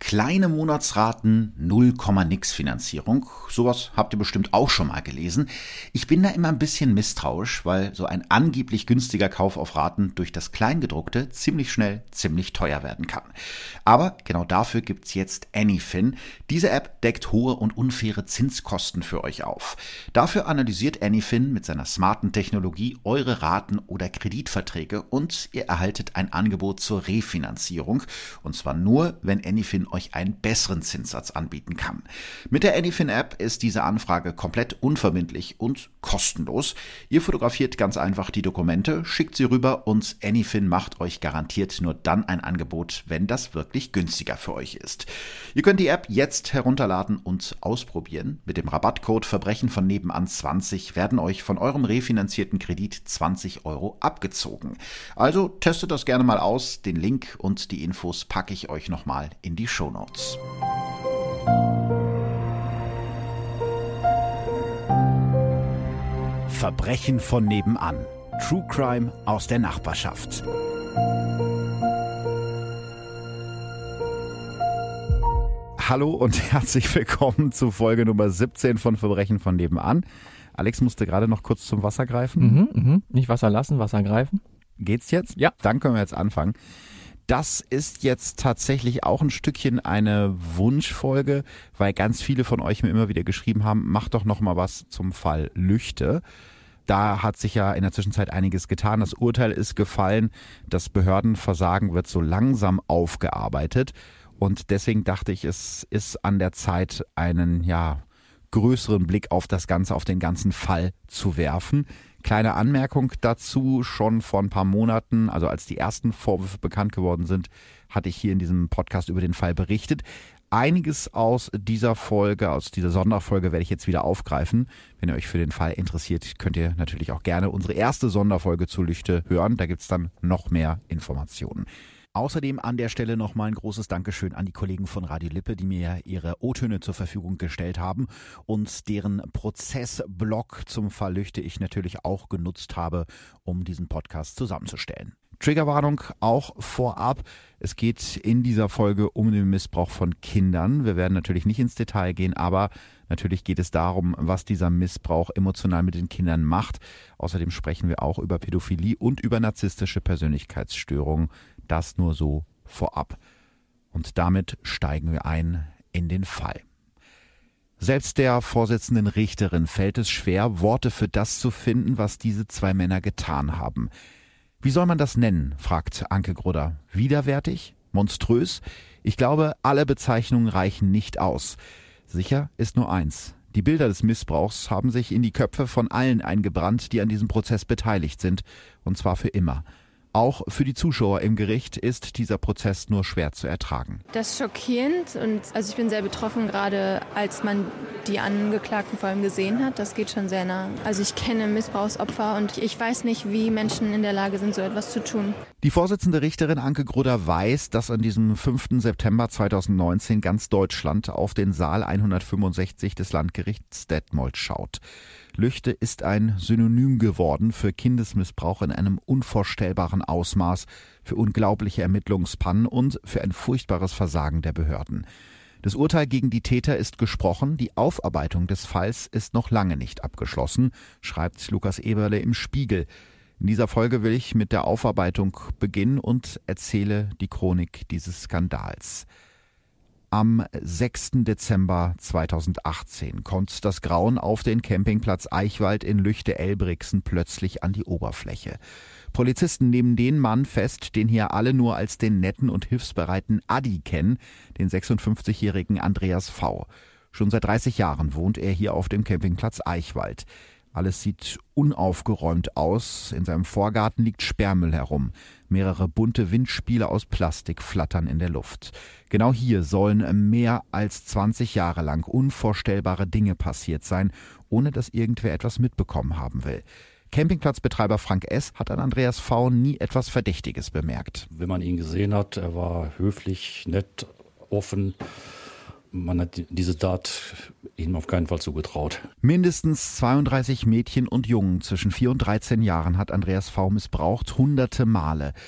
Kleine Monatsraten, 0, nix Finanzierung. Sowas habt ihr bestimmt auch schon mal gelesen. Ich bin da immer ein bisschen misstrauisch, weil so ein angeblich günstiger Kauf auf Raten durch das Kleingedruckte ziemlich schnell ziemlich teuer werden kann. Aber genau dafür gibt's jetzt Anyfin. Diese App deckt hohe und unfaire Zinskosten für euch auf. Dafür analysiert Anyfin mit seiner smarten Technologie eure Raten oder Kreditverträge und ihr erhaltet ein Angebot zur Refinanzierung. Und zwar nur, wenn Anyfin euch einen besseren Zinssatz anbieten kann. Mit der Anyfin-App ist diese Anfrage komplett unverbindlich und kostenlos. Ihr fotografiert ganz einfach die Dokumente, schickt sie rüber und Anyfin macht euch garantiert nur dann ein Angebot, wenn das wirklich günstiger für euch ist. Ihr könnt die App jetzt herunterladen und ausprobieren. Mit dem Rabattcode Verbrechen von nebenan 20 werden euch von eurem refinanzierten Kredit 20 € abgezogen. Also testet das gerne mal aus. Den Link und die Infos packe ich euch nochmal in die Shownotes. Verbrechen von nebenan. True Crime aus der Nachbarschaft. Hallo und herzlich willkommen zu Folge Nummer 17 von Verbrechen von nebenan. Alex musste gerade noch kurz zum Wasser greifen. Nicht Wasser lassen, Wasser greifen. Geht's jetzt? Ja. Dann können wir jetzt anfangen. Das ist jetzt tatsächlich auch ein Stückchen eine Wunschfolge, weil ganz viele von euch mir immer wieder geschrieben haben, macht doch noch mal was zum Fall Lüchte. Da hat sich ja in der Zwischenzeit einiges getan. Das Urteil ist gefallen, das Behördenversagen wird so langsam aufgearbeitet und deswegen dachte ich, es ist an der Zeit, einen größeren Blick auf das Ganze, auf den ganzen Fall zu werfen. Kleine Anmerkung dazu, schon vor ein paar Monaten, also als die ersten Vorwürfe bekannt geworden sind, hatte ich hier in diesem Podcast über den Fall berichtet. Einiges aus dieser Folge, aus dieser Sonderfolge werde ich jetzt wieder aufgreifen. Wenn ihr euch für den Fall interessiert, könnt ihr natürlich auch gerne unsere erste Sonderfolge zu Lüchte hören. Da gibt es dann noch mehr Informationen. Außerdem an der Stelle nochmal ein großes Dankeschön an die Kollegen von Radio Lippe, die mir ihre O-Töne zur Verfügung gestellt haben und deren Prozessblog zum Fall Lüchte ich natürlich auch genutzt habe, um diesen Podcast zusammenzustellen. Triggerwarnung auch vorab. Es geht in dieser Folge um den Missbrauch von Kindern. Wir werden natürlich nicht ins Detail gehen, aber natürlich geht es darum, was dieser Missbrauch emotional mit den Kindern macht. Außerdem sprechen wir auch über Pädophilie und über narzisstische Persönlichkeitsstörungen. Das nur so vorab. Und damit steigen wir ein in den Fall. Selbst der Vorsitzenden Richterin fällt es schwer, Worte für das zu finden, was diese zwei Männer getan haben. Wie soll man das nennen, fragt Anke Grudder. Widerwärtig? Monströs? Ich glaube, alle Bezeichnungen reichen nicht aus. Sicher ist nur eins. Die Bilder des Missbrauchs haben sich in die Köpfe von allen eingebrannt, die an diesem Prozess beteiligt sind. Und zwar für immer. Auch für die Zuschauer im Gericht ist dieser Prozess nur schwer zu ertragen. Das ist schockierend und ich bin sehr betroffen, gerade als man die Angeklagten vor allem gesehen hat. Das geht schon sehr nah. Also ich kenne Missbrauchsopfer und ich weiß nicht, wie Menschen in der Lage sind, so etwas zu tun. Die Vorsitzende Richterin Anke Grudder weiß, dass an diesem 5. September 2019 ganz Deutschland auf den Saal 165 des Landgerichts Detmold schaut. Lüchte ist ein Synonym geworden für Kindesmissbrauch in einem unvorstellbaren Ausmaß, für unglaubliche Ermittlungspannen und für ein furchtbares Versagen der Behörden. Das Urteil gegen die Täter ist gesprochen, die Aufarbeitung des Falls ist noch lange nicht abgeschlossen, schreibt Lukas Eberle im Spiegel. In dieser Folge will ich mit der Aufarbeitung beginnen und erzähle die Chronik dieses Skandals. Am 6. Dezember 2018 kommt das Grauen auf den Campingplatz Eichwald in Lüchte-Elbrixen plötzlich an die Oberfläche. Polizisten nehmen den Mann fest, den hier alle nur als den netten und hilfsbereiten Adi kennen, den 56-jährigen Andreas V. Schon seit 30 Jahren wohnt er hier auf dem Campingplatz Eichwald. Alles sieht unaufgeräumt aus. In seinem Vorgarten liegt Sperrmüll herum. Mehrere bunte Windspiele aus Plastik flattern in der Luft. Genau hier sollen mehr als 20 Jahre lang unvorstellbare Dinge passiert sein, ohne dass irgendwer etwas mitbekommen haben will. Campingplatzbetreiber Frank S. hat an Andreas V. nie etwas Verdächtiges bemerkt. Wenn man ihn gesehen hat, er war höflich, nett, offen. Man hat diese Tat ihm auf keinen Fall zugetraut. Mindestens 32 Mädchen und Jungen zwischen 4 und 13 Jahren hat Andreas V. missbraucht, hunderte Male.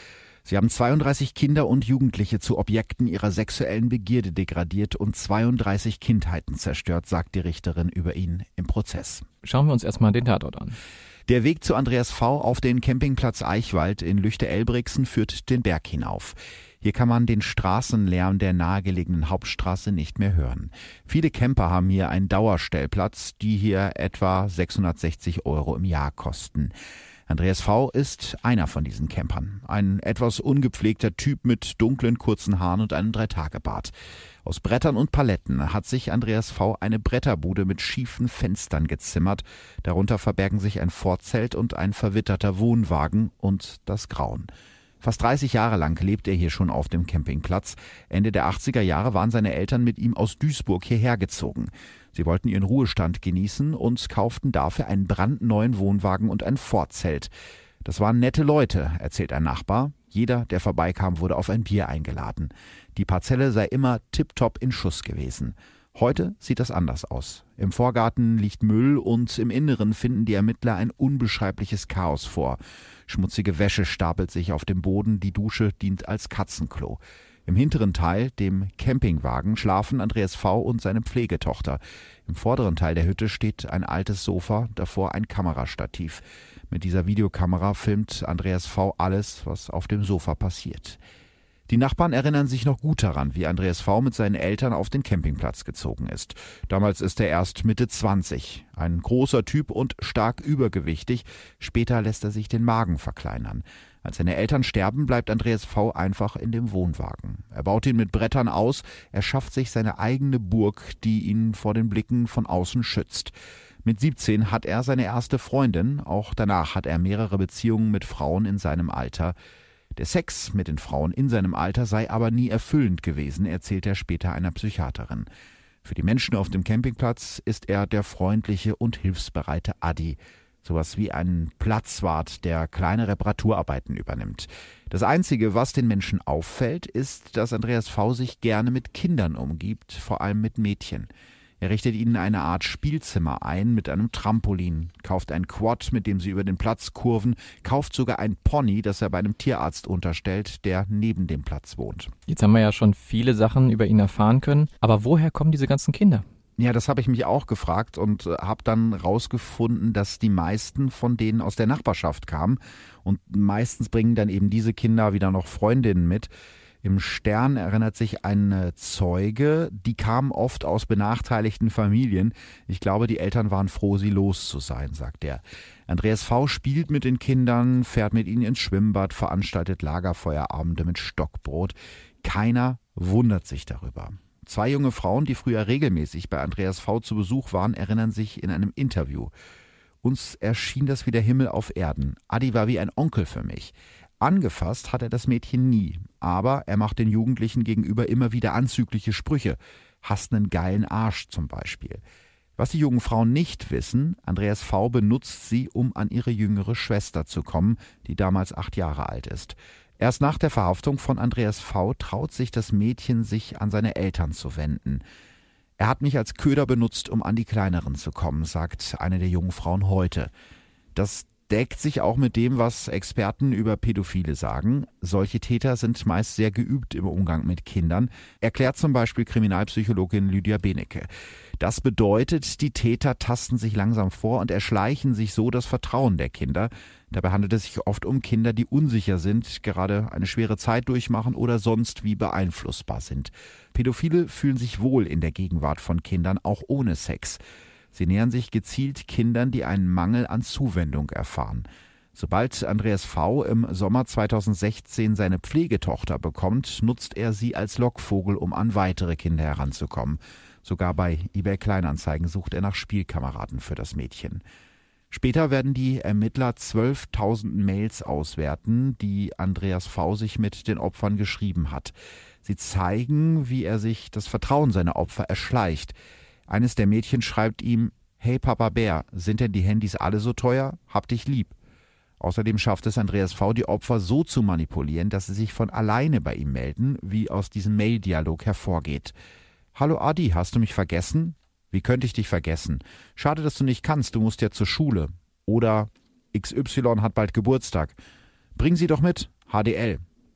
Sie haben 32 Kinder und Jugendliche zu Objekten ihrer sexuellen Begierde degradiert und 32 Kindheiten zerstört, sagt die Richterin über ihn im Prozess. Schauen wir uns erstmal den Tatort an. Der Weg zu Andreas V. auf den Campingplatz Eichwald in Lüchte-Elbrixen führt den Berg hinauf. Hier kann man den Straßenlärm der nahegelegenen Hauptstraße nicht mehr hören. Viele Camper haben hier einen Dauerstellplatz, die hier etwa 660 € im Jahr kosten. Andreas V. ist einer von diesen Campern. Ein etwas ungepflegter Typ mit dunklen, kurzen Haaren und einem 3-Tage-Bart. Aus Brettern und Paletten hat sich Andreas V. eine Bretterbude mit schiefen Fenstern gezimmert. Darunter verbergen sich ein Vorzelt und ein verwitterter Wohnwagen und das Grauen. Fast 30 Jahre lang lebt er hier schon auf dem Campingplatz. Ende der 80er Jahre waren seine Eltern mit ihm aus Duisburg hierher gezogen. Sie wollten ihren Ruhestand genießen und kauften dafür einen brandneuen Wohnwagen und ein Vorzelt. Das waren nette Leute, erzählt ein Nachbar. Jeder, der vorbeikam, wurde auf ein Bier eingeladen. Die Parzelle sei immer tipptopp in Schuss gewesen. Heute sieht das anders aus. Im Vorgarten liegt Müll und im Inneren finden die Ermittler ein unbeschreibliches Chaos vor. Schmutzige Wäsche stapelt sich auf dem Boden, die Dusche dient als Katzenklo. Im hinteren Teil, dem Campingwagen, schlafen Andreas V. und seine Pflegetochter. Im vorderen Teil der Hütte steht ein altes Sofa, davor ein Kamerastativ. Mit dieser Videokamera filmt Andreas V. alles, was auf dem Sofa passiert. Die Nachbarn erinnern sich noch gut daran, wie Andreas V. mit seinen Eltern auf den Campingplatz gezogen ist. Damals ist er erst Mitte 20. Ein großer Typ und stark übergewichtig. Später lässt er sich den Magen verkleinern. Als seine Eltern sterben, bleibt Andreas V. einfach in dem Wohnwagen. Er baut ihn mit Brettern aus, er schafft sich seine eigene Burg, die ihn vor den Blicken von außen schützt. Mit 17 hat er seine erste Freundin, auch danach hat er mehrere Beziehungen mit Frauen in seinem Alter. Der Sex mit den Frauen in seinem Alter sei aber nie erfüllend gewesen, erzählt er später einer Psychiaterin. Für die Menschen auf dem Campingplatz ist er der freundliche und hilfsbereite Adi. Sowas wie ein Platzwart, der kleine Reparaturarbeiten übernimmt. Das Einzige, was den Menschen auffällt, ist, dass Andreas V. sich gerne mit Kindern umgibt, vor allem mit Mädchen. Er richtet ihnen eine Art Spielzimmer ein mit einem Trampolin, kauft ein Quad, mit dem sie über den Platz kurven, kauft sogar ein Pony, das er bei einem Tierarzt unterstellt, der neben dem Platz wohnt. Jetzt haben wir ja schon viele Sachen über ihn erfahren können, aber woher kommen diese ganzen Kinder? Ja, das habe ich mich auch gefragt und habe dann rausgefunden, dass die meisten von denen aus der Nachbarschaft kamen und meistens bringen dann eben diese Kinder wieder noch Freundinnen mit. Im Stern erinnert sich ein Zeuge, die kamen oft aus benachteiligten Familien. Ich glaube, die Eltern waren froh, sie los zu sein, sagt er. Andreas V. spielt mit den Kindern, fährt mit ihnen ins Schwimmbad, veranstaltet Lagerfeuerabende mit Stockbrot. Keiner wundert sich darüber. 2 junge Frauen, die früher regelmäßig bei Andreas V. zu Besuch waren, erinnern sich in einem Interview. Uns erschien das wie der Himmel auf Erden. Adi war wie ein Onkel für mich. Angefasst hat er das Mädchen nie, aber er macht den Jugendlichen gegenüber immer wieder anzügliche Sprüche. Hasst einen geilen Arsch zum Beispiel. Was die jungen Frauen nicht wissen, Andreas V. benutzt sie, um an ihre jüngere Schwester zu kommen, die damals 8 Jahre alt ist. Erst nach der Verhaftung von Andreas V. traut sich das Mädchen, sich an seine Eltern zu wenden. Er hat mich als Köder benutzt, um an die Kleineren zu kommen, sagt eine der jungen Frauen heute. Das deckt sich auch mit dem, was Experten über Pädophile sagen. Solche Täter sind meist sehr geübt im Umgang mit Kindern, erklärt zum Beispiel Kriminalpsychologin Lydia Benecke. Das bedeutet, die Täter tasten sich langsam vor und erschleichen sich so das Vertrauen der Kinder. Dabei handelt es sich oft um Kinder, die unsicher sind, gerade eine schwere Zeit durchmachen oder sonst wie beeinflussbar sind. Pädophile fühlen sich wohl in der Gegenwart von Kindern, auch ohne Sex. Sie nähern sich gezielt Kindern, die einen Mangel an Zuwendung erfahren. Sobald Andreas V. im Sommer 2016 seine Pflegetochter bekommt, nutzt er sie als Lockvogel, um an weitere Kinder heranzukommen. Sogar bei eBay Kleinanzeigen sucht er nach Spielkameraden für das Mädchen. Später werden die Ermittler 12.000 Mails auswerten, die Andreas V. sich mit den Opfern geschrieben hat. Sie zeigen, wie er sich das Vertrauen seiner Opfer erschleicht. Eines der Mädchen schreibt ihm: »Hey Papa Bär, sind denn die Handys alle so teuer? Hab dich lieb.« Außerdem schafft es Andreas V., die Opfer so zu manipulieren, dass sie sich von alleine bei ihm melden, wie aus diesem Mail-Dialog hervorgeht. »Hallo Adi, hast du mich vergessen?« »Wie könnte ich dich vergessen? Schade, dass du nicht kannst, du musst ja zur Schule.« Oder »XY hat bald Geburtstag. Bring sie doch mit, HDL.«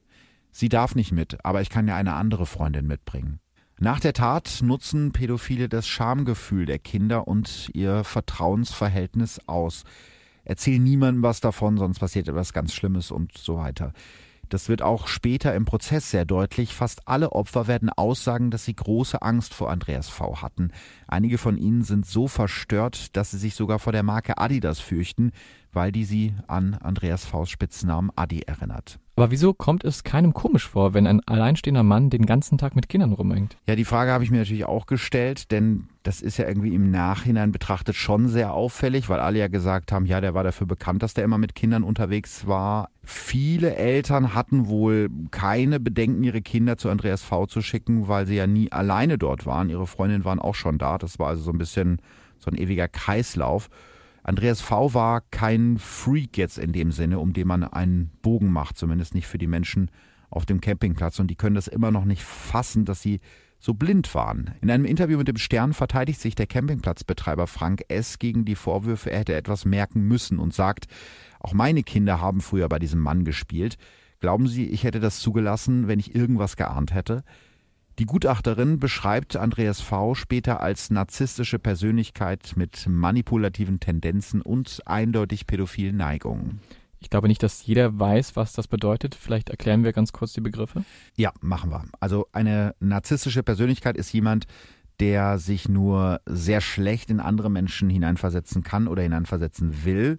Sie darf nicht mit, aber ich kann ja eine andere Freundin mitbringen. Nach der Tat nutzen Pädophile das Schamgefühl der Kinder und ihr Vertrauensverhältnis aus. Erzählen niemandem was davon, sonst passiert etwas ganz Schlimmes und so weiter. Das wird auch später im Prozess sehr deutlich. Fast alle Opfer werden aussagen, dass sie große Angst vor Andreas V. hatten. Einige von ihnen sind so verstört, dass sie sich sogar vor der Marke Adidas fürchten, weil die sie an Andreas V.'s Spitznamen Adi erinnert. Aber wieso kommt es keinem komisch vor, wenn ein alleinstehender Mann den ganzen Tag mit Kindern rumhängt? Ja, die Frage habe ich mir natürlich auch gestellt, denn das ist ja irgendwie im Nachhinein betrachtet schon sehr auffällig, weil alle ja gesagt haben, ja, der war dafür bekannt, dass der immer mit Kindern unterwegs war. Viele Eltern hatten wohl keine Bedenken, ihre Kinder zu Andreas V. zu schicken, weil sie ja nie alleine dort waren. Ihre Freundinnen waren auch schon da. Das war also so ein bisschen so ein ewiger Kreislauf. Andreas V. war kein Freak jetzt in dem Sinne, um den man einen Bogen macht, zumindest nicht für die Menschen auf dem Campingplatz. Und die können das immer noch nicht fassen, dass sie so blind waren. In einem Interview mit dem Stern verteidigt sich der Campingplatzbetreiber Frank S. gegen die Vorwürfe, er hätte etwas merken müssen und sagt, auch meine Kinder haben früher bei diesem Mann gespielt. Glauben Sie, ich hätte das zugelassen, wenn ich irgendwas geahnt hätte? Die Gutachterin beschreibt Andreas V. später als narzisstische Persönlichkeit mit manipulativen Tendenzen und eindeutig pädophilen Neigungen. Ich glaube nicht, dass jeder weiß, was das bedeutet. Vielleicht erklären wir ganz kurz die Begriffe. Ja, machen wir. Also eine narzisstische Persönlichkeit ist jemand, der sich nur sehr schlecht in andere Menschen hineinversetzen kann oder hineinversetzen will.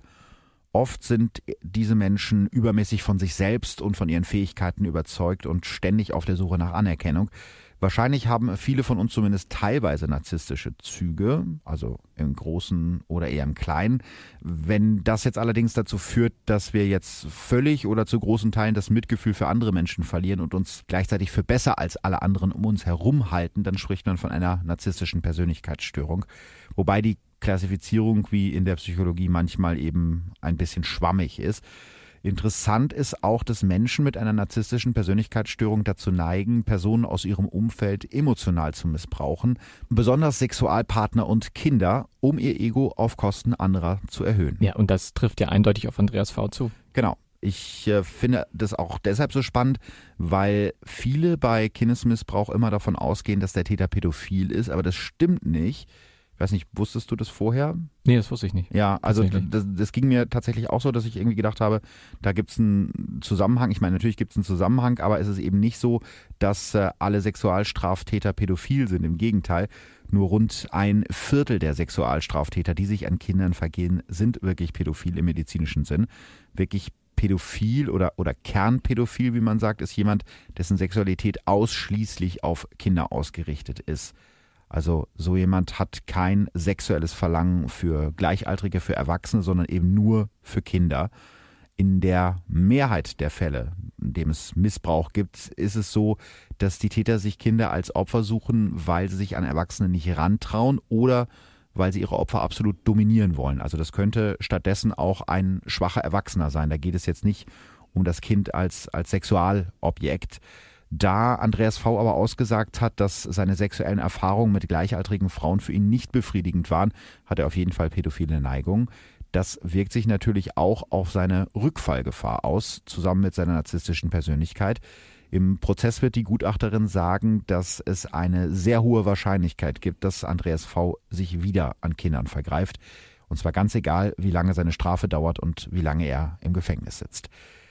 Oft sind diese Menschen übermäßig von sich selbst und von ihren Fähigkeiten überzeugt und ständig auf der Suche nach Anerkennung. Wahrscheinlich haben viele von uns zumindest teilweise narzisstische Züge, also im Großen oder eher im Kleinen. Wenn das jetzt allerdings dazu führt, dass wir jetzt völlig oder zu großen Teilen das Mitgefühl für andere Menschen verlieren und uns gleichzeitig für besser als alle anderen um uns herum halten, dann spricht man von einer narzisstischen Persönlichkeitsstörung. Wobei die Klassifizierung wie in der Psychologie manchmal eben ein bisschen schwammig ist. Interessant ist auch, dass Menschen mit einer narzisstischen Persönlichkeitsstörung dazu neigen, Personen aus ihrem Umfeld emotional zu missbrauchen, besonders Sexualpartner und Kinder, um ihr Ego auf Kosten anderer zu erhöhen. Ja, und das trifft ja eindeutig auf Andreas V. zu. Genau. Ich finde das auch deshalb so spannend, weil viele bei Kindesmissbrauch immer davon ausgehen, dass der Täter pädophil ist, aber das stimmt nicht. Ich weiß nicht, wusstest du das vorher? Nee, das wusste ich nicht. Ja, also das ging mir tatsächlich auch so, dass ich irgendwie gedacht habe, da gibt es einen Zusammenhang. Ich meine, natürlich gibt es einen Zusammenhang, aber es ist eben nicht so, dass alle Sexualstraftäter pädophil sind. Im Gegenteil, nur rund 1/4 der Sexualstraftäter, die sich an Kindern vergehen, sind wirklich pädophil im medizinischen Sinn. Wirklich pädophil oder kernpädophil, wie man sagt, ist jemand, dessen Sexualität ausschließlich auf Kinder ausgerichtet ist. Also so jemand hat kein sexuelles Verlangen für Gleichaltrige, für Erwachsene, sondern eben nur für Kinder. In der Mehrheit der Fälle, in dem es Missbrauch gibt, ist es so, dass die Täter sich Kinder als Opfer suchen, weil sie sich an Erwachsene nicht rantrauen oder weil sie ihre Opfer absolut dominieren wollen. Also das könnte stattdessen auch ein schwacher Erwachsener sein. Da geht es jetzt nicht um das Kind als Sexualobjekt. Da Andreas V. aber ausgesagt hat, dass seine sexuellen Erfahrungen mit gleichaltrigen Frauen für ihn nicht befriedigend waren, hat er auf jeden Fall pädophile Neigungen. Das wirkt sich natürlich auch auf seine Rückfallgefahr aus, zusammen mit seiner narzisstischen Persönlichkeit. Im Prozess wird die Gutachterin sagen, dass es eine sehr hohe Wahrscheinlichkeit gibt, dass Andreas V. sich wieder an Kindern vergreift. Und zwar ganz egal, wie lange seine Strafe dauert und wie lange er im Gefängnis sitzt.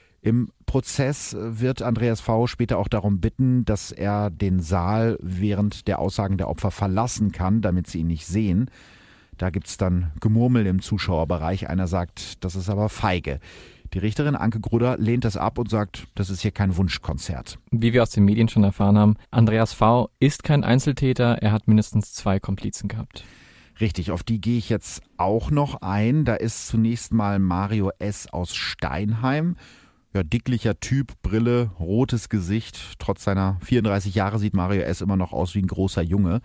Im Prozess wird Andreas V. später auch darum bitten, dass er den Saal während der Aussagen der Opfer verlassen kann, damit sie ihn nicht sehen. Da gibt's dann Gemurmel im Zuschauerbereich. Einer sagt, das ist aber feige. Die Richterin Anke Grudder lehnt das ab und sagt, das ist hier kein Wunschkonzert. Wie wir aus den Medien schon erfahren haben, Andreas V. ist kein Einzeltäter, er hat mindestens 2 Komplizen gehabt. Richtig, auf die gehe ich jetzt auch noch ein. Da ist zunächst mal Mario S. aus Steinheim. Ja, dicklicher Typ, Brille, rotes Gesicht. Trotz seiner 34 Jahre sieht Mario S. immer noch aus wie ein großer Junge.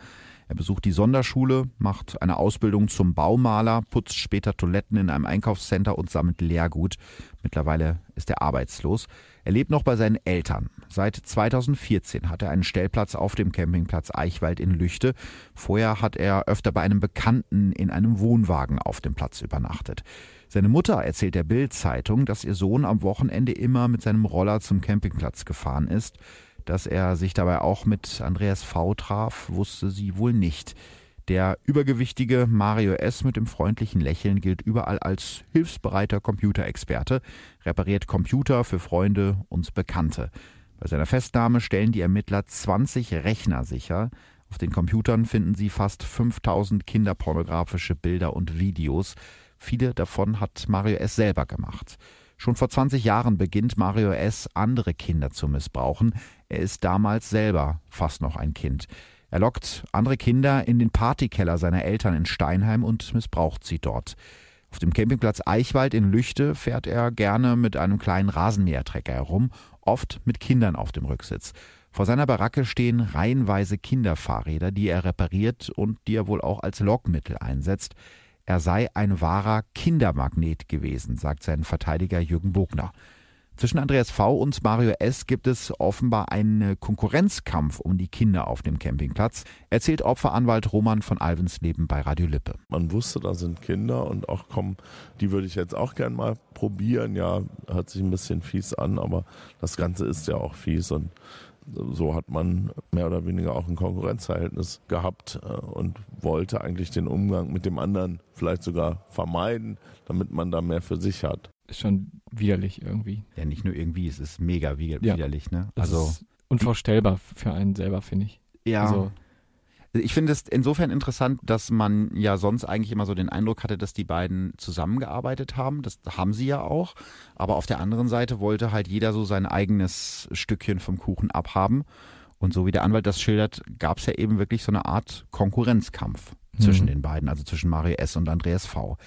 Er besucht die Sonderschule, macht eine Ausbildung zum Baumaler, putzt später Toiletten in einem Einkaufscenter und sammelt Lehrgut. Mittlerweile ist er arbeitslos. Er lebt noch bei seinen Eltern. Seit 2014 hat er einen Stellplatz auf dem Campingplatz Eichwald in Lüchte. Vorher hat er öfter bei einem Bekannten in einem Wohnwagen auf dem Platz übernachtet. Seine Mutter erzählt der Bild-Zeitung, dass ihr Sohn am Wochenende immer mit seinem Roller zum Campingplatz gefahren ist. Dass er sich dabei auch mit Andreas V. traf, wusste sie wohl nicht. Der übergewichtige Mario S. mit dem freundlichen Lächeln gilt überall als hilfsbereiter Computerexperte, repariert Computer für Freunde und Bekannte. Bei seiner Festnahme stellen die Ermittler 20 Rechner sicher. Auf den Computern finden sie fast 5000 kinderpornografische Bilder und Videos. Viele davon hat Mario S. selber gemacht. Schon vor 20 Jahren beginnt Mario S., andere Kinder zu missbrauchen. Er ist damals selber fast noch ein Kind. Er lockt andere Kinder in den Partykeller seiner Eltern in Steinheim und missbraucht sie dort. Auf dem Campingplatz Eichwald in Lüchte fährt er gerne mit einem kleinen Rasenmähertrecker herum, oft mit Kindern auf dem Rücksitz. Vor seiner Baracke stehen reihenweise Kinderfahrräder, die er repariert und die er wohl auch als Lockmittel einsetzt. Er sei ein wahrer Kindermagnet gewesen, sagt sein Verteidiger Jürgen Bogner. Zwischen Andreas V. und Mario S. gibt es offenbar einen Konkurrenzkampf um die Kinder auf dem Campingplatz, erzählt Opferanwalt Roman von Alvensleben bei Radio Lippe. Man wusste, da sind Kinder und auch komm, die würde ich jetzt auch gern mal probieren. Ja, hört sich ein bisschen fies an, aber das Ganze ist ja auch fies und so hat man mehr oder weniger auch ein Konkurrenzverhältnis gehabt und wollte eigentlich den Umgang mit dem anderen vielleicht sogar vermeiden, damit man da mehr für sich hat. Ist schon widerlich irgendwie. Ja, nicht nur irgendwie, es ist mega widerlich, ne? Also ist unvorstellbar für einen selber, finde ich. Ja. Also, ich finde es insofern interessant, dass man ja sonst eigentlich immer so den Eindruck hatte, dass die beiden zusammengearbeitet haben. Das haben sie ja auch. Aber auf der anderen Seite wollte halt jeder so sein eigenes Stückchen vom Kuchen abhaben. Und so wie der Anwalt das schildert, gab es ja eben wirklich so eine Art Konkurrenzkampf zwischen den beiden, also zwischen Mario S. und Andreas V.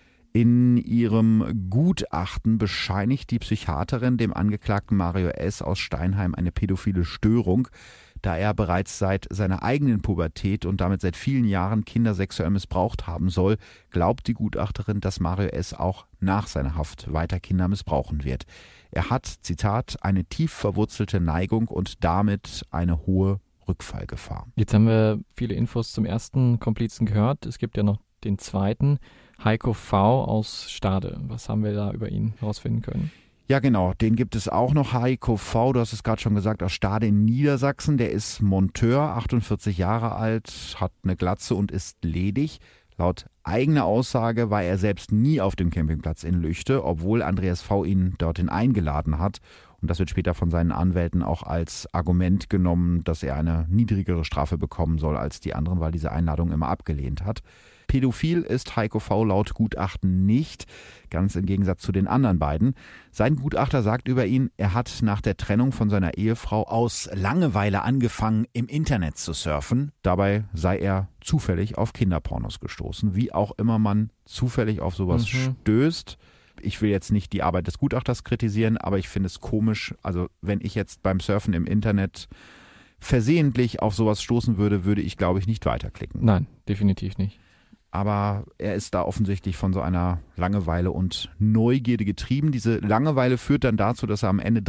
In ihrem Gutachten bescheinigt die Psychiaterin dem Angeklagten Mario S. aus Steinheim eine pädophile Störung, da er bereits seit seiner eigenen Pubertät und damit seit vielen Jahren Kinder sexuell missbraucht haben soll, glaubt die Gutachterin, dass Mario S. auch nach seiner Haft weiter Kinder missbrauchen wird. Er hat, Zitat, eine tief verwurzelte Neigung und damit eine hohe Rückfallgefahr. Jetzt haben wir viele Infos zum ersten Komplizen gehört. Es gibt ja noch den zweiten, Heiko V. aus Stade. Was haben wir da über ihn herausfinden können? Ja, genau, den gibt es auch noch. Heiko V., du hast es gerade schon gesagt, aus Stade in Niedersachsen. Der ist Monteur, 48 Jahre alt, hat eine Glatze und ist ledig. Laut eigener Aussage war er selbst nie auf dem Campingplatz in Lüchte, obwohl Andreas V. ihn dorthin eingeladen hat. Und das wird später von seinen Anwälten auch als Argument genommen, dass er eine niedrigere Strafe bekommen soll als die anderen, weil diese Einladung immer abgelehnt hat. Pädophil ist Heiko V. laut Gutachten nicht, ganz im Gegensatz zu den anderen beiden. Sein Gutachter sagt über ihn, er hat nach der Trennung von seiner Ehefrau aus Langeweile angefangen, im Internet zu surfen. Dabei sei er zufällig auf Kinderpornos gestoßen. Wie auch immer man zufällig auf sowas stößt. Ich will jetzt nicht die Arbeit des Gutachters kritisieren, aber ich finde es komisch. Also wenn ich jetzt beim Surfen im Internet versehentlich auf sowas stoßen würde, würde ich, glaube ich, nicht weiterklicken. Nein, definitiv nicht. Aber er ist da offensichtlich von so einer Langeweile und Neugierde getrieben. Diese Langeweile führt dann dazu, dass er am Ende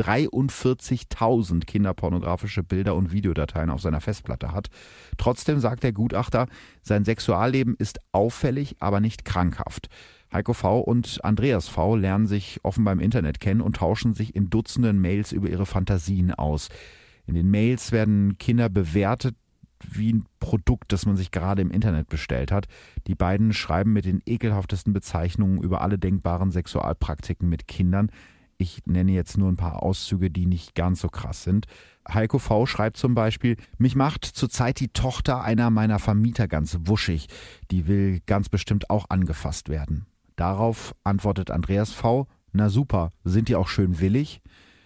43.000 kinderpornografische Bilder und Videodateien auf seiner Festplatte hat. Trotzdem sagt der Gutachter, sein Sexualleben ist auffällig, aber nicht krankhaft. Heiko V. und Andreas V. lernen sich offenbar im Internet kennen und tauschen sich in Dutzenden Mails über ihre Fantasien aus. In den Mails werden Kinder bewertet wie ein Produkt, das man sich gerade im Internet bestellt hat. Die beiden schreiben mit den ekelhaftesten Bezeichnungen über alle denkbaren Sexualpraktiken mit Kindern. Ich nenne jetzt nur ein paar Auszüge, die nicht ganz so krass sind. Heiko V. schreibt zum Beispiel, mich macht zurzeit die Tochter einer meiner Vermieter ganz wuschig. Die will ganz bestimmt auch angefasst werden. Darauf antwortet Andreas V., na super, sind die auch schön willig?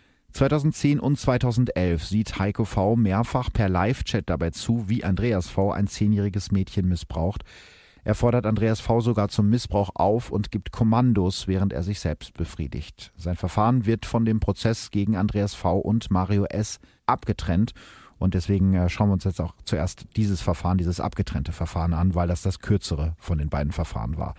2010 und 2011 sieht Heiko V. mehrfach per Live-Chat dabei zu, wie Andreas V. ein 10-jähriges Mädchen missbraucht. Er fordert Andreas V. sogar zum Missbrauch auf und gibt Kommandos, während er sich selbst befriedigt. Sein Verfahren wird von dem Prozess gegen Andreas V. und Mario S. abgetrennt Und deswegen schauen wir uns jetzt auch zuerst dieses Verfahren, dieses abgetrennte Verfahren an, weil das kürzere von den beiden Verfahren war.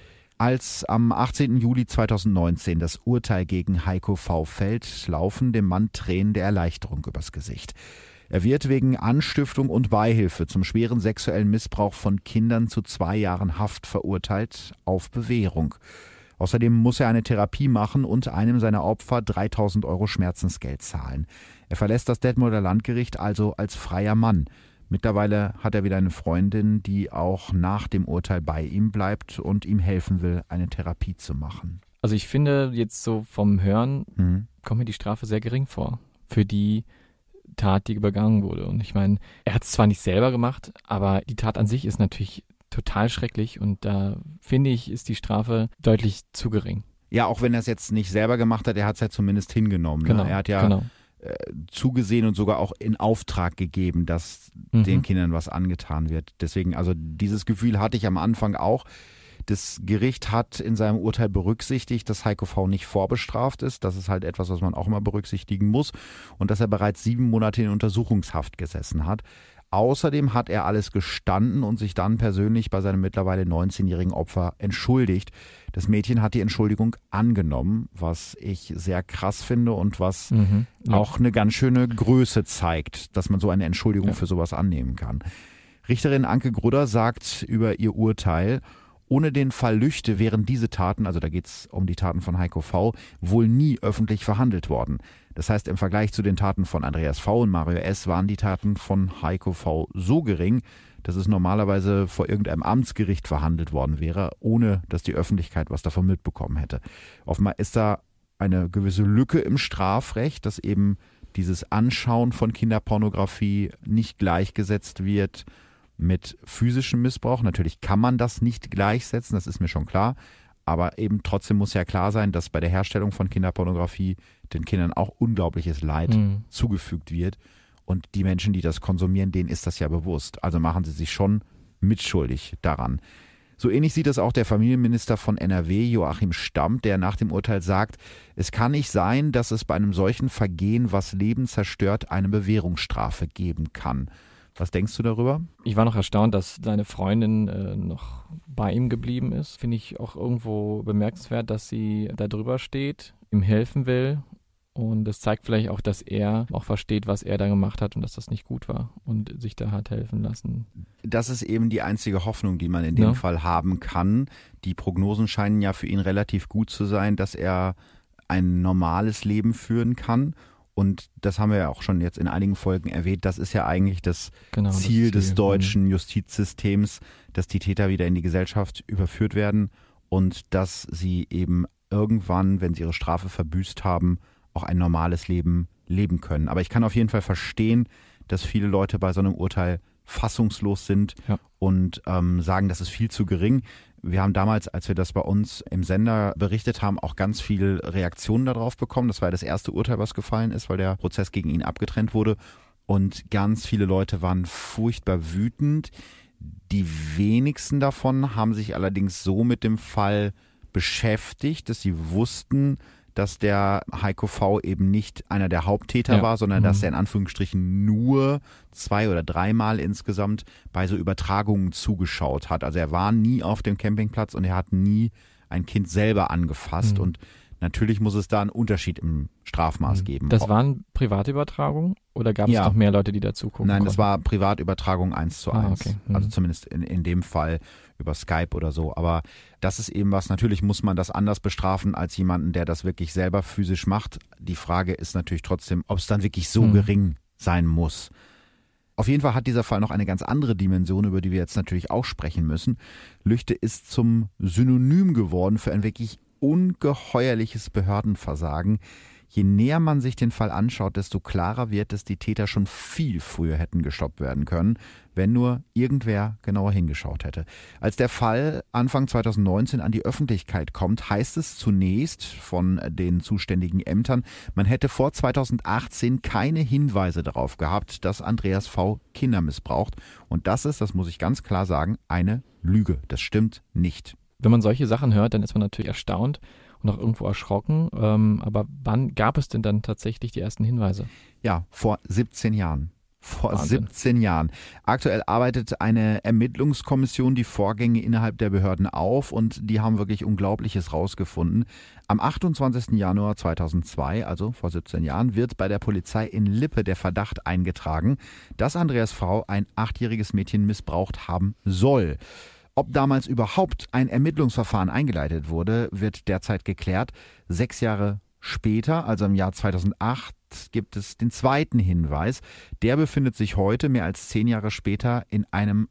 Als am 18. Juli 2019 das Urteil gegen Heiko V. fällt, laufen dem Mann Tränen der Erleichterung übers Gesicht. Er wird wegen Anstiftung und Beihilfe zum schweren sexuellen Missbrauch von Kindern zu 2 Jahren Haft verurteilt, auf Bewährung. Außerdem muss er eine Therapie machen und einem seiner Opfer 3.000 € Schmerzensgeld zahlen. Er verlässt das Detmolder Landgericht also als freier Mann. Mittlerweile hat er wieder eine Freundin, die auch nach dem Urteil bei ihm bleibt und ihm helfen will, eine Therapie zu machen. Also ich finde jetzt so vom Hören kommt mir die Strafe sehr gering vor für die Tat, die begangen wurde. Und ich meine, er hat es zwar nicht selber gemacht, aber die Tat an sich ist natürlich total schrecklich und da finde ich, ist die Strafe deutlich zu gering. Ja, auch wenn er es jetzt nicht selber gemacht hat, er hat es ja zumindest hingenommen. Genau, ne? Er hat ja zugesehen und sogar auch in Auftrag gegeben, dass den Kindern was angetan wird. Deswegen, also dieses Gefühl hatte ich am Anfang auch. Das Gericht hat in seinem Urteil berücksichtigt, dass Heiko V. nicht vorbestraft ist. Das ist halt etwas, was man auch immer berücksichtigen muss. Und dass er bereits 7 Monate in Untersuchungshaft gesessen hat. Außerdem hat er alles gestanden und sich dann persönlich bei seinem mittlerweile 19-jährigen Opfer entschuldigt. Das Mädchen hat die Entschuldigung angenommen, was ich sehr krass finde und was auch eine ganz schöne Größe zeigt, dass man so eine Entschuldigung für sowas annehmen kann. Richterin Anke Grudder sagt über ihr Urteil: Ohne den Fall Lüchte wären diese Taten, also da geht es um die Taten von Heiko V., wohl nie öffentlich verhandelt worden. Das heißt, im Vergleich zu den Taten von Andreas V. und Mario S. waren die Taten von Heiko V. so gering, dass es normalerweise vor irgendeinem Amtsgericht verhandelt worden wäre, ohne dass die Öffentlichkeit was davon mitbekommen hätte. Offenbar ist da eine gewisse Lücke im Strafrecht, dass eben dieses Anschauen von Kinderpornografie nicht gleichgesetzt wird mit physischem Missbrauch. Natürlich kann man das nicht gleichsetzen, das ist mir schon klar. Aber eben trotzdem muss ja klar sein, dass bei der Herstellung von Kinderpornografie den Kindern auch unglaubliches Leid zugefügt wird. Und die Menschen, die das konsumieren, denen ist das ja bewusst. Also machen sie sich schon mitschuldig daran. So ähnlich sieht es auch der Familienminister von NRW, Joachim Stamm, der nach dem Urteil sagt, es kann nicht sein, dass es bei einem solchen Vergehen, was Leben zerstört, eine Bewährungsstrafe geben kann. Was denkst du darüber? Ich war noch erstaunt, dass seine Freundin noch bei ihm geblieben ist. Finde ich auch irgendwo bemerkenswert, dass sie da drüber steht, ihm helfen will. Und das zeigt vielleicht auch, dass er auch versteht, was er da gemacht hat und dass das nicht gut war und sich da hat helfen lassen. Das ist eben die einzige Hoffnung, die man in dem Fall haben kann. Die Prognosen scheinen ja für ihn relativ gut zu sein, dass er ein normales Leben führen kann. Und das haben wir ja auch schon jetzt in einigen Folgen erwähnt. Das ist ja eigentlich das Ziel des deutschen Justizsystems, dass die Täter wieder in die Gesellschaft überführt werden und dass sie eben irgendwann, wenn sie ihre Strafe verbüßt haben, auch ein normales Leben leben können. Aber ich kann auf jeden Fall verstehen, dass viele Leute bei so einem Urteil fassungslos sind und sagen, das ist viel zu gering. Wir haben damals, als wir das bei uns im Sender berichtet haben, auch ganz viel Reaktionen darauf bekommen. Das war das erste Urteil, was gefallen ist, weil der Prozess gegen ihn abgetrennt wurde. Und ganz viele Leute waren furchtbar wütend. Die wenigsten davon haben sich allerdings so mit dem Fall beschäftigt, dass sie wussten, dass der Heiko V. eben nicht einer der Haupttäter war, sondern dass er in Anführungsstrichen nur 2 oder 3 Mal insgesamt bei so Übertragungen zugeschaut hat. Also er war nie auf dem Campingplatz und er hat nie ein Kind selber angefasst. Und natürlich muss es da einen Unterschied im Strafmaß geben. Das waren Privatübertragungen oder gab es noch mehr Leute, die dazu gucken Nein, konnten? Das war Privatübertragung 1:1. Okay. Also zumindest in dem Fall über Skype oder so. Aber das ist eben was, natürlich muss man das anders bestrafen als jemanden, der das wirklich selber physisch macht. Die Frage ist natürlich trotzdem, ob es dann wirklich so gering sein muss. Auf jeden Fall hat dieser Fall noch eine ganz andere Dimension, über die wir jetzt natürlich auch sprechen müssen. Lüchte ist zum Synonym geworden für ein wirklich ungeheuerliches Behördenversagen. Je näher man sich den Fall anschaut, desto klarer wird, dass die Täter schon viel früher hätten gestoppt werden können, wenn nur irgendwer genauer hingeschaut hätte. Als der Fall Anfang 2019 an die Öffentlichkeit kommt, heißt es zunächst von den zuständigen Ämtern, man hätte vor 2018 keine Hinweise darauf gehabt, dass Andreas V. Kinder missbraucht. Und das ist, das muss ich ganz klar sagen, eine Lüge. Das stimmt nicht. Wenn man solche Sachen hört, dann ist man natürlich erstaunt und auch irgendwo erschrocken. Aber wann gab es denn dann tatsächlich die ersten Hinweise? Ja, vor 17 Jahren. Vor Wahnsinn. 17 Jahren. Aktuell arbeitet eine Ermittlungskommission die Vorgänge innerhalb der Behörden auf und die haben wirklich Unglaubliches rausgefunden. Am 28. Januar 2002, also vor 17 Jahren, wird bei der Polizei in Lippe der Verdacht eingetragen, dass Andreas V. ein 8-jähriges Mädchen missbraucht haben soll. Ob damals überhaupt ein Ermittlungsverfahren eingeleitet wurde, wird derzeit geklärt. 6 Jahre später, also im Jahr 2008, gibt es den zweiten Hinweis. Der befindet sich heute, mehr als 10 Jahre später, in einem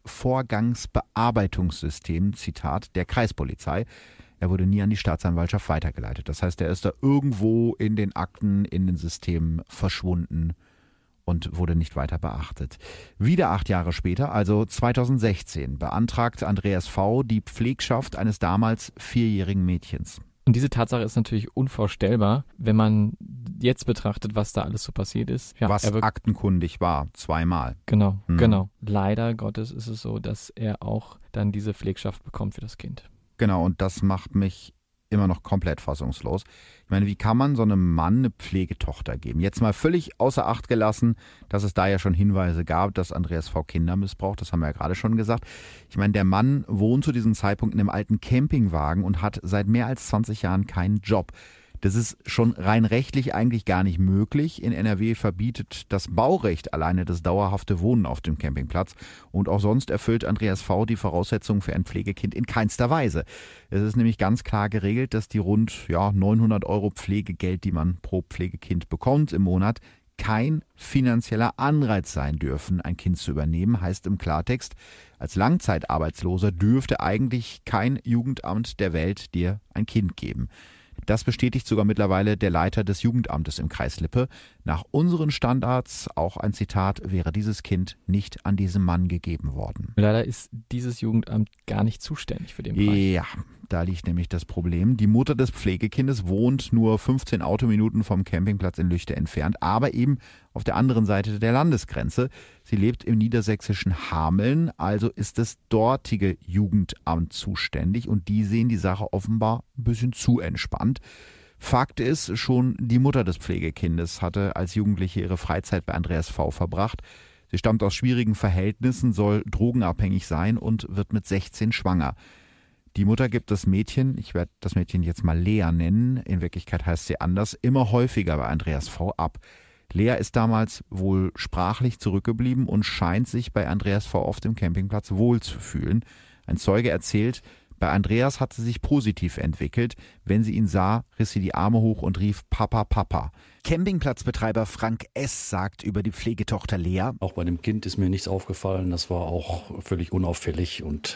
Vorgangsbearbeitungssystem, Zitat, der Kreispolizei. Er wurde nie an die Staatsanwaltschaft weitergeleitet. Das heißt, er ist da irgendwo in den Akten, in den Systemen verschwunden und wurde nicht weiter beachtet. Wieder 8 Jahre später, also 2016, beantragt Andreas V. die Pflegschaft eines damals 4-jährigen Mädchens. Und diese Tatsache ist natürlich unvorstellbar, wenn man jetzt betrachtet, was da alles so passiert ist. Ja, was aktenkundig war, 2-mal. Genau. Leider Gottes ist es so, dass er auch dann diese Pflegschaft bekommt für das Kind. Genau, und das macht mich immer noch komplett fassungslos. Ich meine, wie kann man so einem Mann eine Pflegetochter geben? Jetzt mal völlig außer Acht gelassen, dass es da ja schon Hinweise gab, dass Andreas V. Kinder missbraucht. Das haben wir ja gerade schon gesagt. Ich meine, der Mann wohnt zu diesem Zeitpunkt in einem alten Campingwagen und hat seit mehr als 20 Jahren keinen Job. Das ist schon rein rechtlich eigentlich gar nicht möglich. In NRW verbietet das Baurecht alleine das dauerhafte Wohnen auf dem Campingplatz. Und auch sonst erfüllt Andreas V. die Voraussetzungen für ein Pflegekind in keinster Weise. Es ist nämlich ganz klar geregelt, dass die rund 900 € Pflegegeld, die man pro Pflegekind bekommt im Monat, kein finanzieller Anreiz sein dürfen, ein Kind zu übernehmen. Heißt im Klartext, als Langzeitarbeitsloser dürfte eigentlich kein Jugendamt der Welt dir ein Kind geben. Das bestätigt sogar mittlerweile der Leiter des Jugendamtes im Kreis Lippe. Nach unseren Standards, auch ein Zitat, wäre dieses Kind nicht an diesen Mann gegeben worden. Leider ist dieses Jugendamt gar nicht zuständig für den Bereich. Ja, da liegt nämlich das Problem. Die Mutter des Pflegekindes wohnt nur 15 Autominuten vom Campingplatz in Lüchte entfernt, aber eben auf der anderen Seite der Landesgrenze. Sie lebt im niedersächsischen Hameln, also ist das dortige Jugendamt zuständig und die sehen die Sache offenbar ein bisschen zu entspannt. Fakt ist, schon die Mutter des Pflegekindes hatte als Jugendliche ihre Freizeit bei Andreas V. verbracht. Sie stammt aus schwierigen Verhältnissen, soll drogenabhängig sein und wird mit 16 schwanger. Die Mutter gibt das Mädchen, ich werde das Mädchen jetzt mal Lea nennen, in Wirklichkeit heißt sie anders, immer häufiger bei Andreas V. ab. Lea ist damals wohl sprachlich zurückgeblieben und scheint sich bei Andreas V. auf dem Campingplatz wohlzufühlen. Ein Zeuge erzählt, bei Andreas hat sie sich positiv entwickelt. Wenn sie ihn sah, riss sie die Arme hoch und rief Papa, Papa. Campingplatzbetreiber Frank S. sagt über die Pflegetochter Lea: Auch bei dem Kind ist mir nichts aufgefallen. Das war auch völlig unauffällig und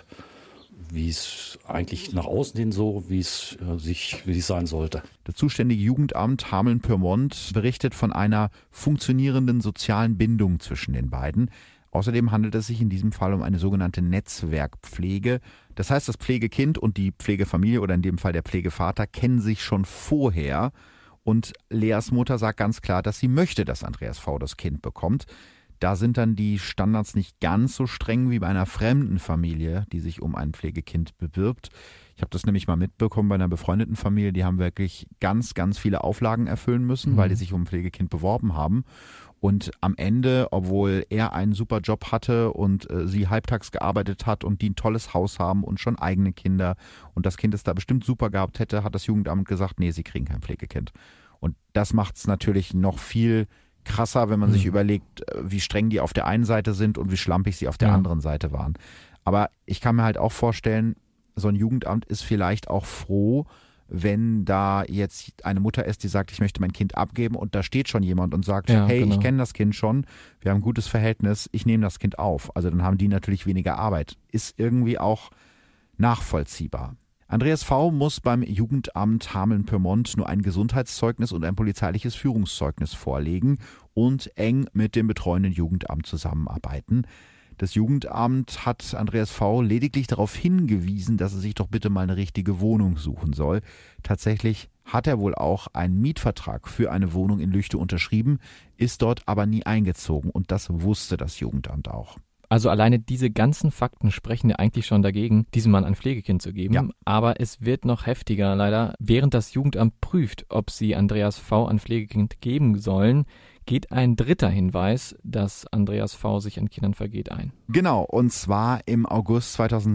wie es eigentlich nach außen hin so, wie es sein sollte. Das zuständige Jugendamt Hameln-Pyrmont berichtet von einer funktionierenden sozialen Bindung zwischen den beiden. Außerdem handelt es sich in diesem Fall um eine sogenannte Netzwerkpflege. Das heißt, das Pflegekind und die Pflegefamilie oder in dem Fall der Pflegevater kennen sich schon vorher. Und Leas Mutter sagt ganz klar, dass sie möchte, dass Andreas V. das Kind bekommt. Da sind dann die Standards nicht ganz so streng wie bei einer fremden Familie, die sich um ein Pflegekind bewirbt. Ich habe das nämlich mal mitbekommen bei einer befreundeten Familie, die haben wirklich ganz, ganz viele Auflagen erfüllen müssen, weil die sich um ein Pflegekind beworben haben. Und am Ende, obwohl er einen super Job hatte und sie halbtags gearbeitet hat und die ein tolles Haus haben und schon eigene Kinder und das Kind es da bestimmt super gehabt hätte, hat das Jugendamt gesagt, nee, sie kriegen kein Pflegekind. Und das macht es natürlich noch viel krasser, wenn man sich überlegt, wie streng die auf der einen Seite sind und wie schlampig sie auf der anderen Seite waren. Aber ich kann mir halt auch vorstellen, so ein Jugendamt ist vielleicht auch froh, wenn da jetzt eine Mutter ist, die sagt, ich möchte mein Kind abgeben und da steht schon jemand und sagt, hey, genau, ich kenne das Kind schon, wir haben ein gutes Verhältnis, ich nehme das Kind auf. Also dann haben die natürlich weniger Arbeit. Ist irgendwie auch nachvollziehbar. Andreas V. muss beim Jugendamt Hameln-Pyrmont nur ein Gesundheitszeugnis und ein polizeiliches Führungszeugnis vorlegen und eng mit dem betreuenden Jugendamt zusammenarbeiten. Das Jugendamt hat Andreas V. lediglich darauf hingewiesen, dass er sich doch bitte mal eine richtige Wohnung suchen soll. Tatsächlich hat er wohl auch einen Mietvertrag für eine Wohnung in Lüchte unterschrieben, ist dort aber nie eingezogen und das wusste das Jugendamt auch. Also alleine diese ganzen Fakten sprechen ja eigentlich schon dagegen, diesem Mann ein Pflegekind zu geben. Ja. Aber es wird noch heftiger leider. Während das Jugendamt prüft, ob sie Andreas V. ein Pflegekind geben sollen, geht ein dritter Hinweis, dass Andreas V. sich an Kindern vergeht, ein. Genau, und zwar im August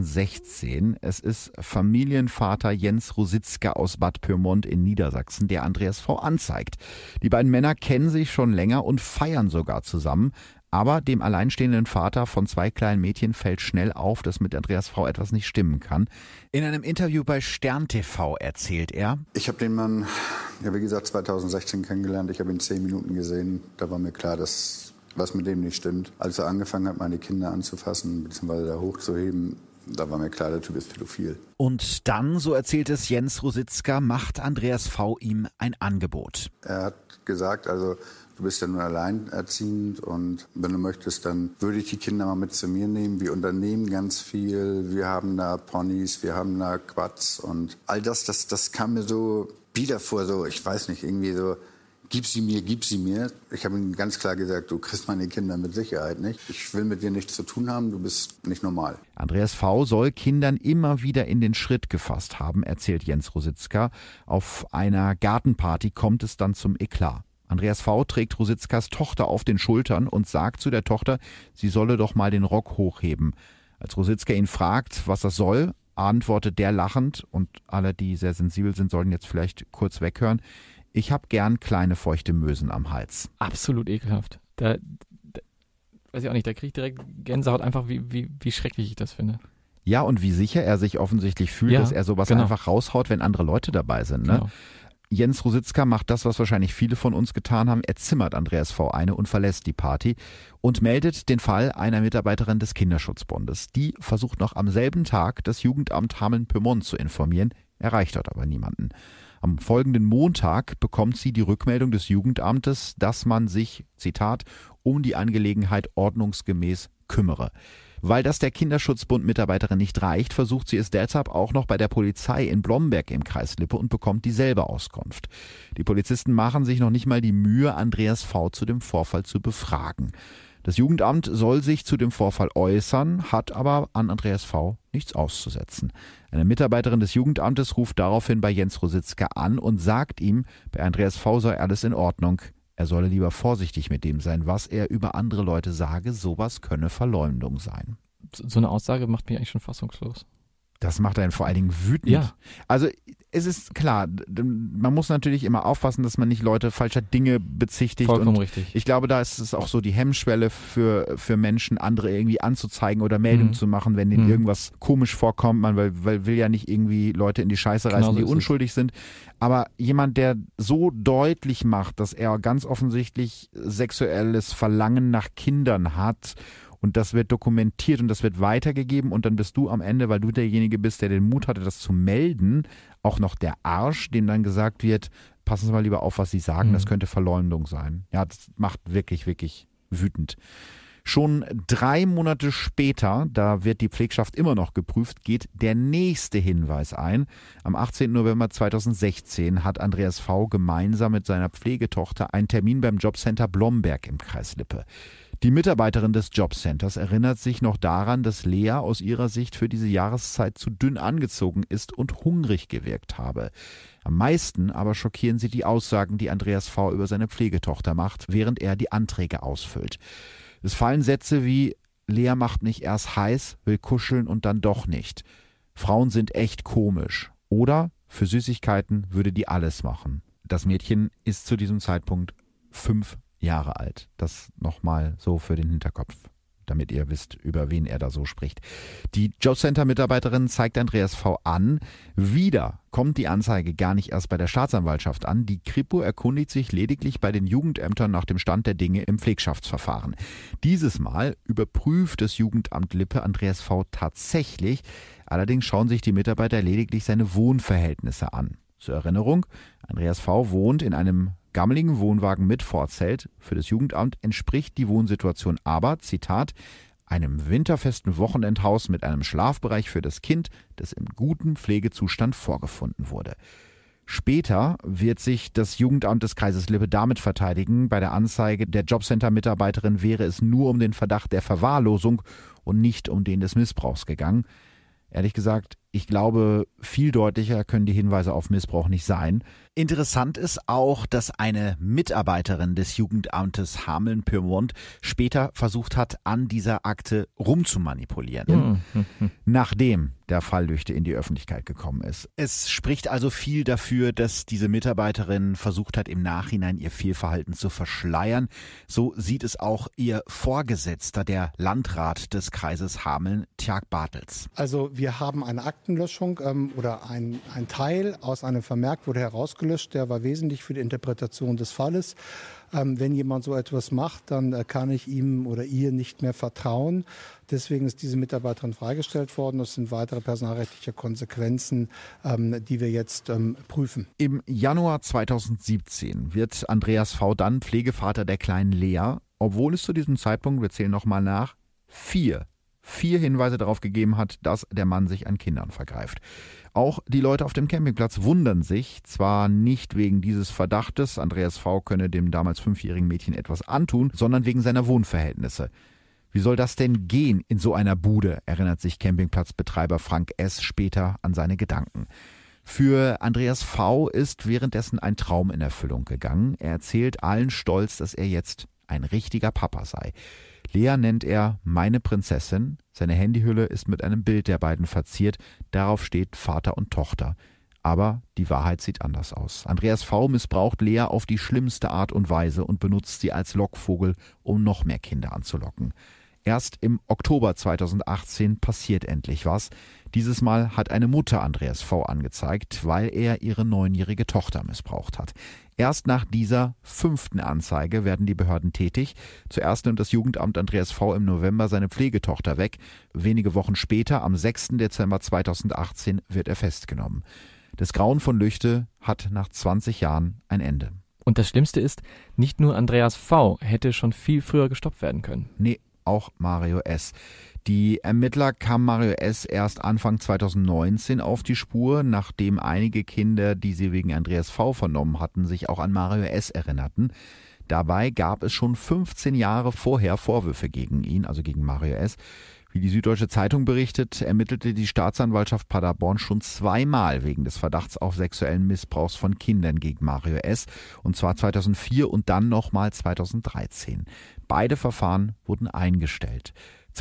2016. Es ist Familienvater Jens Rositzka aus Bad Pyrmont in Niedersachsen, der Andreas V. anzeigt. Die beiden Männer kennen sich schon länger und feiern sogar zusammen. Aber dem alleinstehenden Vater von 2 kleinen Mädchen fällt schnell auf, dass mit Andreas V. etwas nicht stimmen kann. In einem Interview bei Stern TV erzählt er: Ich habe den Mann, ja wie gesagt, 2016 kennengelernt. Ich habe ihn 10 Minuten gesehen. Da war mir klar, dass was mit dem nicht stimmt. Als er angefangen hat, meine Kinder anzufassen bzw. da hochzuheben, da war mir klar, der Typ ist pädophil. Und dann, so erzählt es Jens Rositzka, macht Andreas V. ihm ein Angebot. Er hat gesagt, also du bist ja nur alleinerziehend und wenn du möchtest, dann würde ich die Kinder mal mit zu mir nehmen. Wir unternehmen ganz viel, wir haben da Ponys, wir haben da Quads und all das kam mir so bieder vor, so ich weiß nicht, irgendwie so, gib sie mir. Ich habe ihm ganz klar gesagt, du kriegst meine Kinder mit Sicherheit nicht. Ich will mit dir nichts zu tun haben, du bist nicht normal. Andreas V. soll Kindern immer wieder in den Schritt gefasst haben, erzählt Jens Rositzka. Auf einer Gartenparty kommt es dann zum Eklat. Andreas V. trägt Rositzkas Tochter auf den Schultern und sagt zu der Tochter, sie solle doch mal den Rock hochheben. Als Rositzka ihn fragt, was das soll, antwortet der lachend, und alle, die sehr sensibel sind, sollten jetzt vielleicht kurz weghören: Ich hab gern kleine feuchte Mösen am Hals. Absolut ekelhaft. Da weiß ich auch nicht, da kriege ich direkt Gänsehaut, einfach wie schrecklich ich das finde. Ja, und wie sicher er sich offensichtlich fühlt, dass er sowas einfach raushaut, wenn andere Leute dabei sind. Ne? Genau. Jens Rositzka macht das, was wahrscheinlich viele von uns getan haben. Er zimmert Andreas V. eine und verlässt die Party und meldet den Fall einer Mitarbeiterin des Kinderschutzbundes. Die versucht noch am selben Tag, das Jugendamt Hameln-Pyrmont zu informieren, erreicht dort aber niemanden. Am folgenden Montag bekommt sie die Rückmeldung des Jugendamtes, dass man sich, Zitat, um die Angelegenheit ordnungsgemäß kümmere. Weil das der Kinderschutzbund-Mitarbeiterin nicht reicht, versucht sie es deshalb auch noch bei der Polizei in Blomberg im Kreis Lippe und bekommt dieselbe Auskunft. Die Polizisten machen sich noch nicht mal die Mühe, Andreas V. zu dem Vorfall zu befragen. Das Jugendamt soll sich zu dem Vorfall äußern, hat aber an Andreas V. nichts auszusetzen. Eine Mitarbeiterin des Jugendamtes ruft daraufhin bei Jens Rositzka an und sagt ihm, bei Andreas V. sei alles in Ordnung. Er solle lieber vorsichtig mit dem sein, was er über andere Leute sage. Sowas könne Verleumdung sein. So eine Aussage macht mich eigentlich schon fassungslos. Das macht einen vor allen Dingen wütend. Ja. Also es ist klar, man muss natürlich immer aufpassen, dass man nicht Leute falscher Dinge bezichtigt. Vollkommen und richtig. Ich glaube, da ist es auch so die Hemmschwelle für Menschen, andere irgendwie anzuzeigen oder Meldung zu machen, wenn denen irgendwas komisch vorkommt. Man will ja nicht irgendwie Leute in die Scheiße reißen, die unschuldig sind. Aber jemand, der so deutlich macht, dass er ganz offensichtlich sexuelles Verlangen nach Kindern hat, und das wird dokumentiert und das wird weitergegeben, und dann bist du am Ende, weil du derjenige bist, der den Mut hatte, das zu melden, auch noch der Arsch, dem dann gesagt wird, passen Sie mal lieber auf, was Sie sagen, das könnte Verleumdung sein. Ja, das macht wirklich, wirklich wütend. Schon 3 Monate später, da wird die Pflegschaft immer noch geprüft, geht der nächste Hinweis ein. Am 18. November 2016 hat Andreas V. gemeinsam mit seiner Pflegetochter einen Termin beim Jobcenter Blomberg im Kreis Lippe. Die Mitarbeiterin des Jobcenters erinnert sich noch daran, dass Lea aus ihrer Sicht für diese Jahreszeit zu dünn angezogen ist und hungrig gewirkt habe. Am meisten aber schockieren sie die Aussagen, die Andreas V. über seine Pflegetochter macht, während er die Anträge ausfüllt. Es fallen Sätze wie: Lea macht mich erst heiß, will kuscheln und dann doch nicht. Frauen sind echt komisch. Oder für Süßigkeiten würde die alles machen. Das Mädchen ist zu diesem Zeitpunkt 5 Jahre alt. Das nochmal so für den Hinterkopf, damit ihr wisst, über wen er da so spricht. Die Jobcenter-Mitarbeiterin zeigt Andreas V. an. Wieder kommt die Anzeige gar nicht erst bei der Staatsanwaltschaft an. Die Kripo erkundigt sich lediglich bei den Jugendämtern nach dem Stand der Dinge im Pflegschaftsverfahren. Dieses Mal überprüft das Jugendamt Lippe Andreas V. tatsächlich. Allerdings schauen sich die Mitarbeiter lediglich seine Wohnverhältnisse an. Zur Erinnerung, Andreas V. wohnt in einem gammeligen Wohnwagen mit Vorzelt. Für das Jugendamt entspricht die Wohnsituation aber, Zitat, einem winterfesten Wochenendhaus mit einem Schlafbereich für das Kind, das im guten Pflegezustand vorgefunden wurde. Später wird sich das Jugendamt des Kreises Lippe damit verteidigen, bei der Anzeige der Jobcenter-Mitarbeiterin wäre es nur um den Verdacht der Verwahrlosung und nicht um den des Missbrauchs gegangen. Ehrlich gesagt, Ich glaube, viel deutlicher können die Hinweise auf Missbrauch nicht sein. Interessant ist auch, dass eine Mitarbeiterin des Jugendamtes Hameln-Pyrmont später versucht hat, an dieser Akte rumzumanipulieren, nachdem der Fall Lüchte in die Öffentlichkeit gekommen ist. Es spricht also viel dafür, dass diese Mitarbeiterin versucht hat, im Nachhinein ihr Fehlverhalten zu verschleiern. So sieht es auch ihr Vorgesetzter, der Landrat des Kreises Hameln, Tjag Bartels. Also wir haben eine Aktenlöschung oder ein Teil aus einem Vermerk wurde herausgelöscht. Der war wesentlich für die Interpretation des Falles. Wenn jemand so etwas macht, dann kann ich ihm oder ihr nicht mehr vertrauen. Deswegen ist diese Mitarbeiterin freigestellt worden. Das sind weitere personalrechtliche Konsequenzen, die wir jetzt prüfen. Im Januar 2017 wird Andreas V. dann Pflegevater der kleinen Lea, obwohl es zu diesem Zeitpunkt, wir zählen nochmal nach, vier Hinweise darauf gegeben hat, dass der Mann sich an Kindern vergreift. Auch die Leute auf dem Campingplatz wundern sich, zwar nicht wegen dieses Verdachtes, Andreas V. könne dem damals 5-jährigen Mädchen etwas antun, sondern wegen seiner Wohnverhältnisse. Wie soll das denn gehen in so einer Bude, erinnert sich Campingplatzbetreiber Frank S. später an seine Gedanken. Für Andreas V. ist währenddessen ein Traum in Erfüllung gegangen. Er erzählt allen stolz, dass er jetzt ein richtiger Papa sei. Lea nennt er meine Prinzessin. Seine Handyhülle ist mit einem Bild der beiden verziert. Darauf steht Vater und Tochter. Aber die Wahrheit sieht anders aus. Andreas V. missbraucht Lea auf die schlimmste Art und Weise und benutzt sie als Lockvogel, um noch mehr Kinder anzulocken. Erst im Oktober 2018 passiert endlich was. Dieses Mal hat eine Mutter Andreas V. angezeigt, weil er ihre 9-jährige Tochter missbraucht hat. Erst nach dieser 5. Anzeige werden die Behörden tätig. Zuerst nimmt das Jugendamt Andreas V. im November seine Pflegetochter weg. Wenige Wochen später, am 6. Dezember 2018, wird er festgenommen. Das Grauen von Lüchte hat nach 20 Jahren ein Ende. Und das Schlimmste ist, nicht nur Andreas V. hätte schon viel früher gestoppt werden können. Nee, auch Mario S. Die Ermittler kamen Mario S. erst Anfang 2019 auf die Spur, nachdem einige Kinder, die sie wegen Andreas V. vernommen hatten, sich auch an Mario S. erinnerten. Dabei gab es schon 15 Jahre vorher Vorwürfe gegen ihn, also gegen Mario S. Wie die Süddeutsche Zeitung berichtet, ermittelte die Staatsanwaltschaft Paderborn schon 2-mal wegen des Verdachts auf sexuellen Missbrauchs von Kindern gegen Mario S. Und zwar 2004 und dann nochmal 2013. Beide Verfahren wurden eingestellt.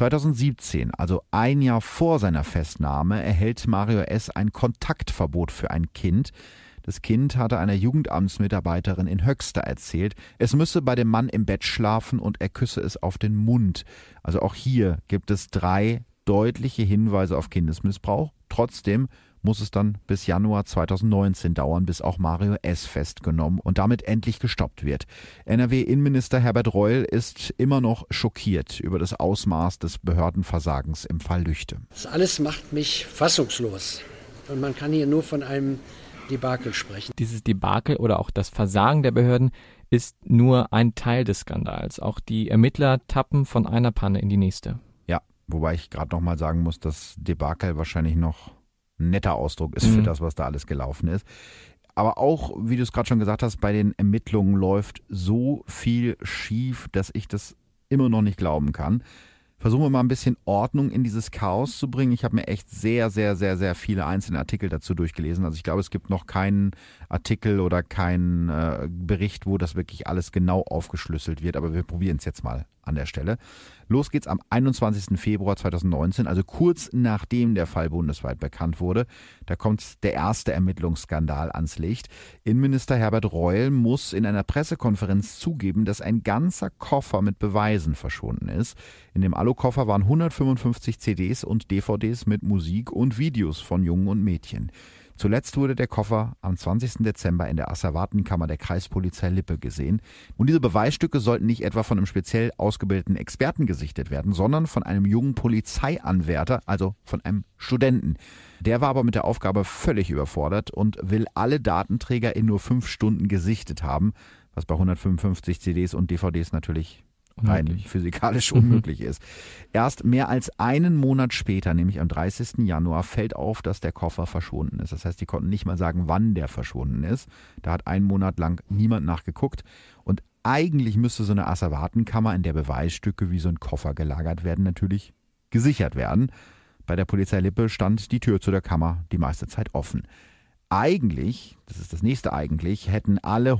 2017, also ein Jahr vor seiner Festnahme, erhält Mario S. ein Kontaktverbot für ein Kind. Das Kind hatte einer Jugendamtsmitarbeiterin in Höxter erzählt, es müsse bei dem Mann im Bett schlafen und er küsse es auf den Mund. Also auch hier gibt es 3 deutliche Hinweise auf Kindesmissbrauch. Trotzdem muss es dann bis Januar 2019 dauern, bis auch Mario S. festgenommen und damit endlich gestoppt wird. NRW-Innenminister Herbert Reul ist immer noch schockiert über das Ausmaß des Behördenversagens im Fall Lüchte. Das alles macht mich fassungslos. Und man kann hier nur von einem Debakel sprechen. Dieses Debakel oder auch das Versagen der Behörden ist nur ein Teil des Skandals. Auch die Ermittler tappen von einer Panne in die nächste. Ja, wobei ich gerade noch mal sagen muss, dass Debakel wahrscheinlich noch ein netter Ausdruck ist für das, was da alles gelaufen ist. Aber auch, wie du es gerade schon gesagt hast, bei den Ermittlungen läuft so viel schief, dass ich das immer noch nicht glauben kann. Versuchen wir mal ein bisschen Ordnung in dieses Chaos zu bringen. Ich habe mir echt sehr, sehr, sehr, sehr viele einzelne Artikel dazu durchgelesen. Also ich glaube, es gibt noch keinen Artikel oder keinen Bericht, wo das wirklich alles genau aufgeschlüsselt wird. Aber wir probieren es jetzt mal an der Stelle. Los geht's am 21. Februar 2019, also kurz nachdem der Fall bundesweit bekannt wurde. Da kommt der erste Ermittlungsskandal ans Licht. Innenminister Herbert Reul muss in einer Pressekonferenz zugeben, dass ein ganzer Koffer mit Beweisen verschwunden ist. In dem Alukoffer waren 155 CDs und DVDs mit Musik und Videos von Jungen und Mädchen. Zuletzt wurde der Koffer am 20. Dezember in der Asservatenkammer der Kreispolizei Lippe gesehen. Und diese Beweisstücke sollten nicht etwa von einem speziell ausgebildeten Experten gesichtet werden, sondern von einem jungen Polizeianwärter, also von einem Studenten. Der war aber mit der Aufgabe völlig überfordert und will alle Datenträger in nur 5 Stunden gesichtet haben, was bei 155 CDs und DVDs natürlich rein physikalisch unmöglich ist. Erst mehr als einen Monat später, nämlich am 30. Januar, fällt auf, dass der Koffer verschwunden ist. Das heißt, die konnten nicht mal sagen, wann der verschwunden ist. Da hat einen Monat lang niemand nachgeguckt. Und eigentlich müsste so eine Asservatenkammer, in der Beweisstücke wie so ein Koffer gelagert werden, natürlich gesichert werden. Bei der Polizei Lippe stand die Tür zu der Kammer die meiste Zeit offen. Eigentlich, das ist das nächste eigentlich, hätten alle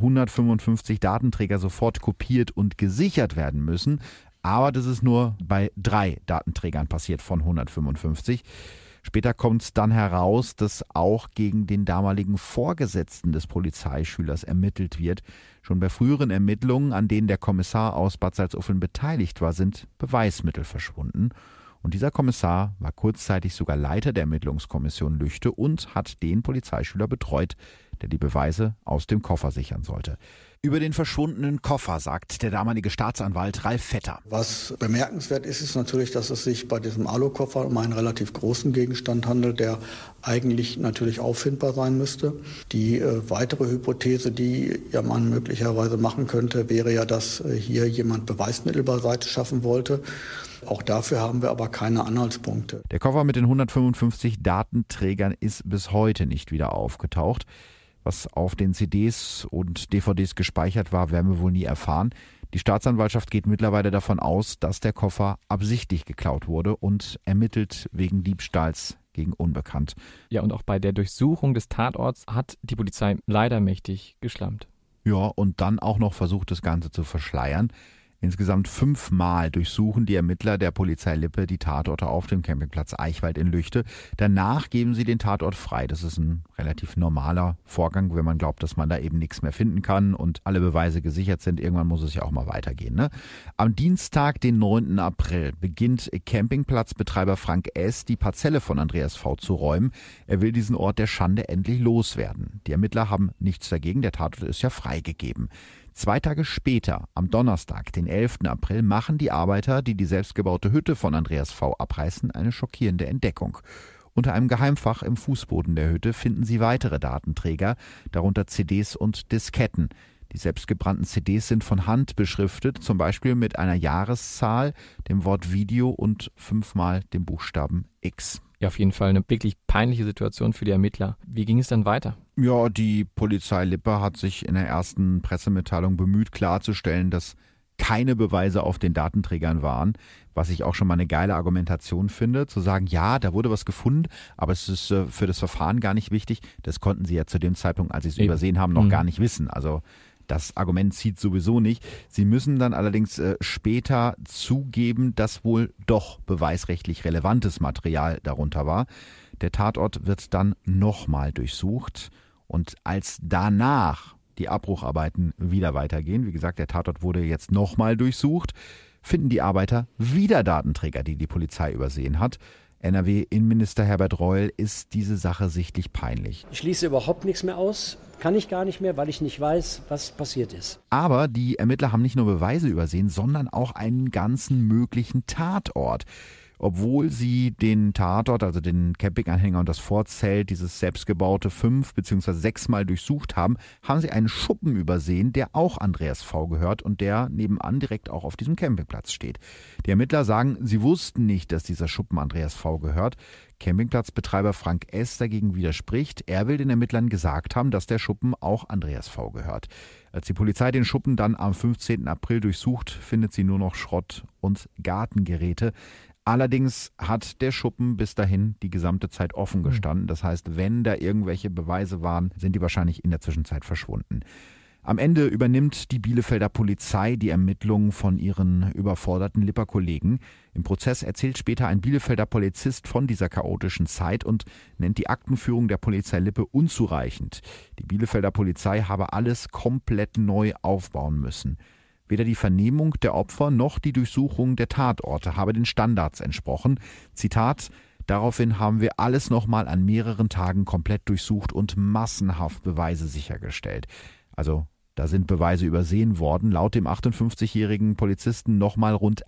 155 Datenträger sofort kopiert und gesichert werden müssen. Aber das ist nur bei 3 Datenträgern passiert von 155. Später kommt dann heraus, dass auch gegen den damaligen Vorgesetzten des Polizeischülers ermittelt wird. Schon bei früheren Ermittlungen, an denen der Kommissar aus Bad Salzuflen beteiligt war, sind Beweismittel verschwunden. Und dieser Kommissar war kurzzeitig sogar Leiter der Ermittlungskommission Lüchte und hat den Polizeischüler betreut, der die Beweise aus dem Koffer sichern sollte. Über den verschwundenen Koffer sagt der damalige Staatsanwalt Ralf Vetter. Was bemerkenswert ist, ist natürlich, dass es sich bei diesem Alukoffer um einen relativ großen Gegenstand handelt, der eigentlich natürlich auffindbar sein müsste. Die weitere Hypothese, die ja man möglicherweise machen könnte, wäre ja, dass hier jemand Beweismittel beiseite schaffen wollte. Auch dafür haben wir aber keine Anhaltspunkte. Der Koffer mit den 155 Datenträgern ist bis heute nicht wieder aufgetaucht. Was auf den CDs und DVDs gespeichert war, werden wir wohl nie erfahren. Die Staatsanwaltschaft geht mittlerweile davon aus, dass der Koffer absichtlich geklaut wurde und ermittelt wegen Diebstahls gegen Unbekannt. Ja, und auch bei der Durchsuchung des Tatorts hat die Polizei leider mächtig geschlampt. Ja, und dann auch noch versucht, das Ganze zu verschleiern. Insgesamt 5 Mal durchsuchen die Ermittler der Polizei Lippe die Tatorte auf dem Campingplatz Eichwald in Lüchte. Danach geben sie den Tatort frei. Das ist ein relativ normaler Vorgang, wenn man glaubt, dass man da eben nichts mehr finden kann und alle Beweise gesichert sind. Irgendwann muss es ja auch mal weitergehen, ne? Am Dienstag, den 9. April, beginnt Campingplatzbetreiber Frank S. die Parzelle von Andreas V. zu räumen. Er will diesen Ort der Schande endlich loswerden. Die Ermittler haben nichts dagegen, der Tatort ist ja freigegeben. 2 Tage später, am Donnerstag, den 11. April, machen die Arbeiter, die die selbstgebaute Hütte von Andreas V. abreißen, eine schockierende Entdeckung. Unter einem Geheimfach im Fußboden der Hütte finden sie weitere Datenträger, darunter CDs und Disketten. Die selbstgebrannten CDs sind von Hand beschriftet, zum Beispiel mit einer Jahreszahl, dem Wort Video und 5-mal dem Buchstaben X. Ja, auf jeden Fall eine wirklich peinliche Situation für die Ermittler. Wie ging es dann weiter? Ja, die Polizei Lippe hat sich in der ersten Pressemitteilung bemüht, klarzustellen, dass keine Beweise auf den Datenträgern waren, was ich auch schon mal eine geile Argumentation finde, zu sagen, ja, da wurde was gefunden, aber es ist für das Verfahren gar nicht wichtig. Das konnten sie ja zu dem Zeitpunkt, als sie es übersehen haben, noch gar nicht wissen. Also das Argument zieht sowieso nicht. Sie müssen dann allerdings später zugeben, dass wohl doch beweisrechtlich relevantes Material darunter war. Der Tatort wird dann nochmal durchsucht und als danach die Abbrucharbeiten wieder weitergehen, wie gesagt, der Tatort wurde jetzt nochmal durchsucht, finden die Arbeiter wieder Datenträger, die die Polizei übersehen hat. NRW-Innenminister Herbert Reul ist diese Sache sichtlich peinlich. Ich schließe überhaupt nichts mehr aus, kann ich gar nicht mehr, weil ich nicht weiß, was passiert ist. Aber die Ermittler haben nicht nur Beweise übersehen, sondern auch einen ganzen möglichen Tatort. Obwohl sie den Tatort, also den Campinganhänger und das Vorzelt, dieses selbstgebaute 5 bzw. 6 Mal durchsucht haben, haben sie einen Schuppen übersehen, der auch Andreas V. gehört und der nebenan direkt auch auf diesem Campingplatz steht. Die Ermittler sagen, sie wussten nicht, dass dieser Schuppen Andreas V. gehört. Campingplatzbetreiber Frank S. dagegen widerspricht. Er will den Ermittlern gesagt haben, dass der Schuppen auch Andreas V. gehört. Als die Polizei den Schuppen dann am 15. April durchsucht, findet sie nur noch Schrott und Gartengeräte. Allerdings hat der Schuppen bis dahin die gesamte Zeit offen gestanden. Das heißt, wenn da irgendwelche Beweise waren, sind die wahrscheinlich in der Zwischenzeit verschwunden. Am Ende übernimmt die Bielefelder Polizei die Ermittlungen von ihren überforderten Lipper Kollegen. Im Prozess erzählt später ein Bielefelder Polizist von dieser chaotischen Zeit und nennt die Aktenführung der Polizei Lippe unzureichend. Die Bielefelder Polizei habe alles komplett neu aufbauen müssen. Weder die Vernehmung der Opfer noch die Durchsuchung der Tatorte habe den Standards entsprochen. Zitat: Daraufhin haben wir alles nochmal an mehreren Tagen komplett durchsucht und massenhaft Beweise sichergestellt. Also da sind Beweise übersehen worden. Laut dem 58-jährigen Polizisten nochmal rund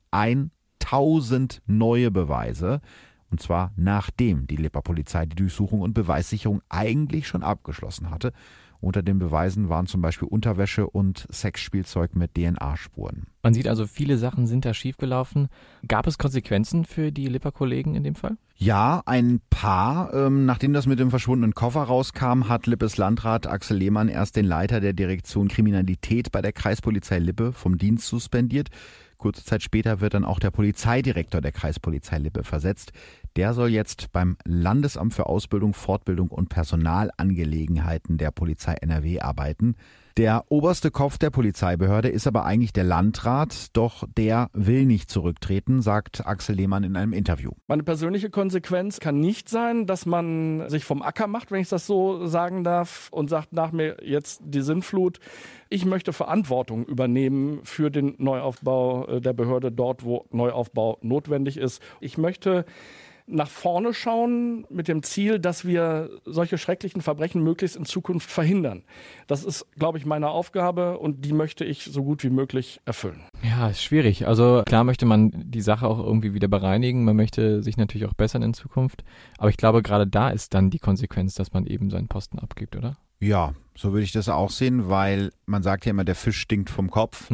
1000 neue Beweise. Und zwar nachdem die Lipper Polizei die Durchsuchung und Beweissicherung eigentlich schon abgeschlossen hatte. Unter den Beweisen waren zum Beispiel Unterwäsche und Sexspielzeug mit DNA-Spuren. Man sieht also, viele Sachen sind da schiefgelaufen. Gab es Konsequenzen für die Lipper-Kollegen in dem Fall? Ja, ein paar. Nachdem das mit dem verschwundenen Koffer rauskam, hat Lippes Landrat Axel Lehmann erst den Leiter der Direktion Kriminalität bei der Kreispolizei Lippe vom Dienst suspendiert. Kurze Zeit später wird dann auch der Polizeidirektor der Kreispolizei Lippe versetzt. Der soll jetzt beim Landesamt für Ausbildung, Fortbildung und Personalangelegenheiten der Polizei NRW arbeiten. Der oberste Kopf der Polizeibehörde ist aber eigentlich der Landrat, doch der will nicht zurücktreten, sagt Axel Lehmann in einem Interview. Meine persönliche Konsequenz kann nicht sein, dass man sich vom Acker macht, wenn ich das so sagen darf, und sagt, nach mir jetzt die Sintflut. Ich möchte Verantwortung übernehmen für den Neuaufbau der Behörde dort, wo Neuaufbau notwendig ist. Ich möchte nach vorne schauen mit dem Ziel, dass wir solche schrecklichen Verbrechen möglichst in Zukunft verhindern. Das ist, glaube ich, meine Aufgabe und die möchte ich so gut wie möglich erfüllen. Ja, ist schwierig. Also klar möchte man die Sache auch irgendwie wieder bereinigen. Man möchte sich natürlich auch bessern in Zukunft. Aber ich glaube, gerade da ist dann die Konsequenz, dass man eben seinen Posten abgibt, oder? Ja, so würde ich das auch sehen, weil man sagt ja immer, der Fisch stinkt vom Kopf.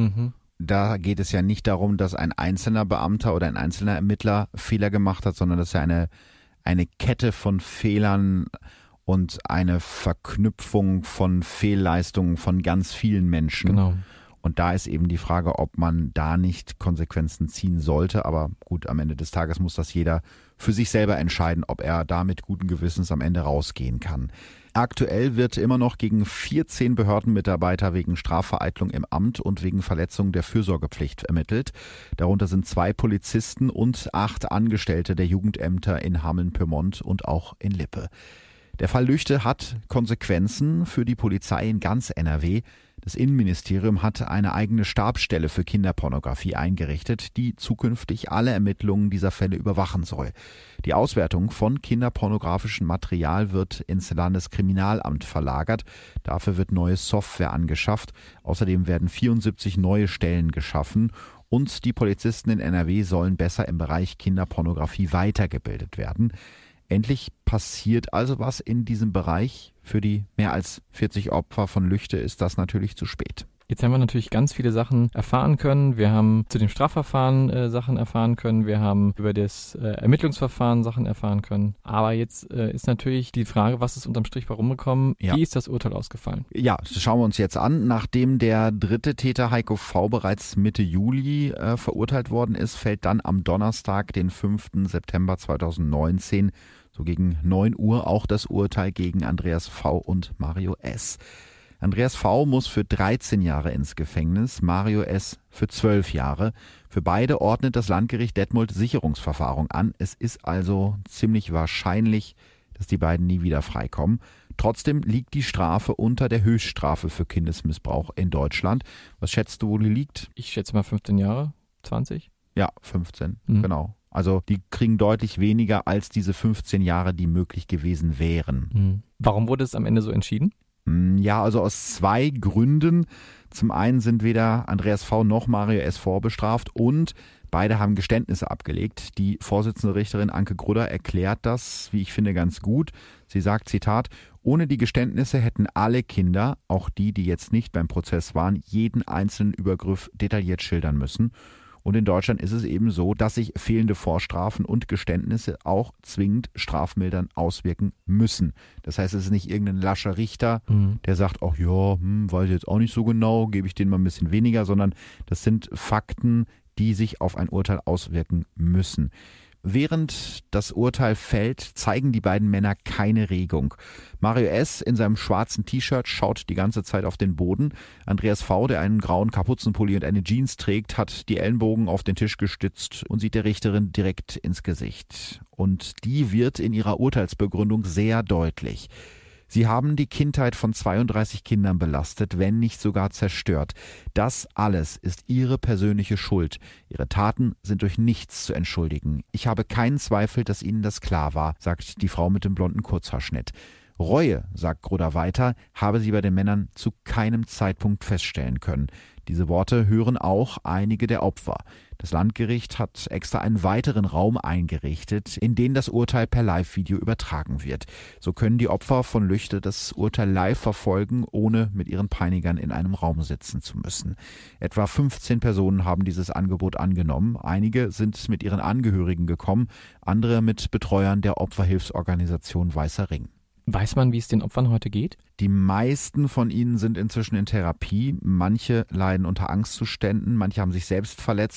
Da geht es ja nicht darum, dass ein einzelner Beamter oder ein einzelner Ermittler Fehler gemacht hat, sondern dass ja eine Kette von Fehlern und eine Verknüpfung von Fehlleistungen von ganz vielen Menschen. Genau. Und da ist eben die Frage, ob man da nicht Konsequenzen ziehen sollte. Aber gut, am Ende des Tages muss das jeder für sich selber entscheiden, ob er da mit guten Gewissens am Ende rausgehen kann. Aktuell wird immer noch gegen 14 Behördenmitarbeiter wegen Strafvereitlung im Amt und wegen Verletzung der Fürsorgepflicht ermittelt. Darunter sind 2 Polizisten und 8 Angestellte der Jugendämter in Hameln-Pyrmont und auch in Lippe. Der Fall Lüchte hat Konsequenzen für die Polizei in ganz NRW. Das Innenministerium hat eine eigene Stabsstelle für Kinderpornografie eingerichtet, die zukünftig alle Ermittlungen dieser Fälle überwachen soll. Die Auswertung von kinderpornografischem Material wird ins Landeskriminalamt verlagert. Dafür wird neue Software angeschafft. Außerdem werden 74 neue Stellen geschaffen. Und die Polizisten in NRW sollen besser im Bereich Kinderpornografie weitergebildet werden. Endlich passiert also was in diesem Bereich. Für die mehr als 40 Opfer von Lüchte ist das natürlich zu spät. Jetzt haben wir natürlich ganz viele Sachen erfahren können. Wir haben zu dem Strafverfahren Sachen erfahren können. Wir haben über das Ermittlungsverfahren Sachen erfahren können. Aber jetzt ist natürlich die Frage, was ist unterm Strich bei rumgekommen? Ja. Wie ist das Urteil ausgefallen? Ja, das schauen wir uns jetzt an. Nachdem der dritte Täter Heiko V. bereits Mitte Juli verurteilt worden ist, fällt dann am Donnerstag, den 5. September 2019, so gegen 9 Uhr, auch das Urteil gegen Andreas V. und Mario S. Andreas V. muss für 13 Jahre ins Gefängnis, Mario S. für 12 Jahre. Für beide ordnet das Landgericht Detmold Sicherungsverfahren an. Es ist also ziemlich wahrscheinlich, dass die beiden nie wieder freikommen. Trotzdem liegt die Strafe unter der Höchststrafe für Kindesmissbrauch in Deutschland. Was schätzt du, wo die liegt? Ich schätze mal 15 Jahre, 20? Ja, 15, genau. Also die kriegen deutlich weniger als diese 15 Jahre, die möglich gewesen wären. Warum wurde es am Ende so entschieden? Ja, also aus 2 Gründen. Zum einen sind weder Andreas V. noch Mario S. vorbestraft und beide haben Geständnisse abgelegt. Die Vorsitzende Richterin Anke Grudder erklärt das, wie ich finde, ganz gut. Sie sagt, Zitat, ohne die Geständnisse hätten alle Kinder, auch die, die jetzt nicht beim Prozess waren, jeden einzelnen Übergriff detailliert schildern müssen. Und in Deutschland ist es eben so, dass sich fehlende Vorstrafen und Geständnisse auch zwingend strafmildernd auswirken müssen. Das heißt, es ist nicht irgendein lascher Richter, der sagt, ach ja, weiß ich jetzt auch nicht so genau, gebe ich denen mal ein bisschen weniger, sondern das sind Fakten, die sich auf ein Urteil auswirken müssen. Während das Urteil fällt, zeigen die beiden Männer keine Regung. Mario S. in seinem schwarzen T-Shirt schaut die ganze Zeit auf den Boden. Andreas V., der einen grauen Kapuzenpulli und eine Jeans trägt, hat die Ellenbogen auf den Tisch gestützt und sieht der Richterin direkt ins Gesicht. Und die wird in ihrer Urteilsbegründung sehr deutlich. Sie haben die Kindheit von 32 Kindern belastet, wenn nicht sogar zerstört. Das alles ist Ihre persönliche Schuld. Ihre Taten sind durch nichts zu entschuldigen. Ich habe keinen Zweifel, dass Ihnen das klar war, sagt die Frau mit dem blonden Kurzhaarschnitt. Reue, sagt Grudder weiter, habe sie bei den Männern zu keinem Zeitpunkt feststellen können. Diese Worte hören auch einige der Opfer. Das Landgericht hat extra einen weiteren Raum eingerichtet, in den das Urteil per Live-Video übertragen wird. So können die Opfer von Lüchte das Urteil live verfolgen, ohne mit ihren Peinigern in einem Raum sitzen zu müssen. Etwa 15 Personen haben dieses Angebot angenommen. Einige sind mit ihren Angehörigen gekommen, andere mit Betreuern der Opferhilfsorganisation Weißer Ring. Weiß man, wie es den Opfern heute geht? Die meisten von ihnen sind inzwischen in Therapie. Manche leiden unter Angstzuständen, manche haben sich selbst verletzt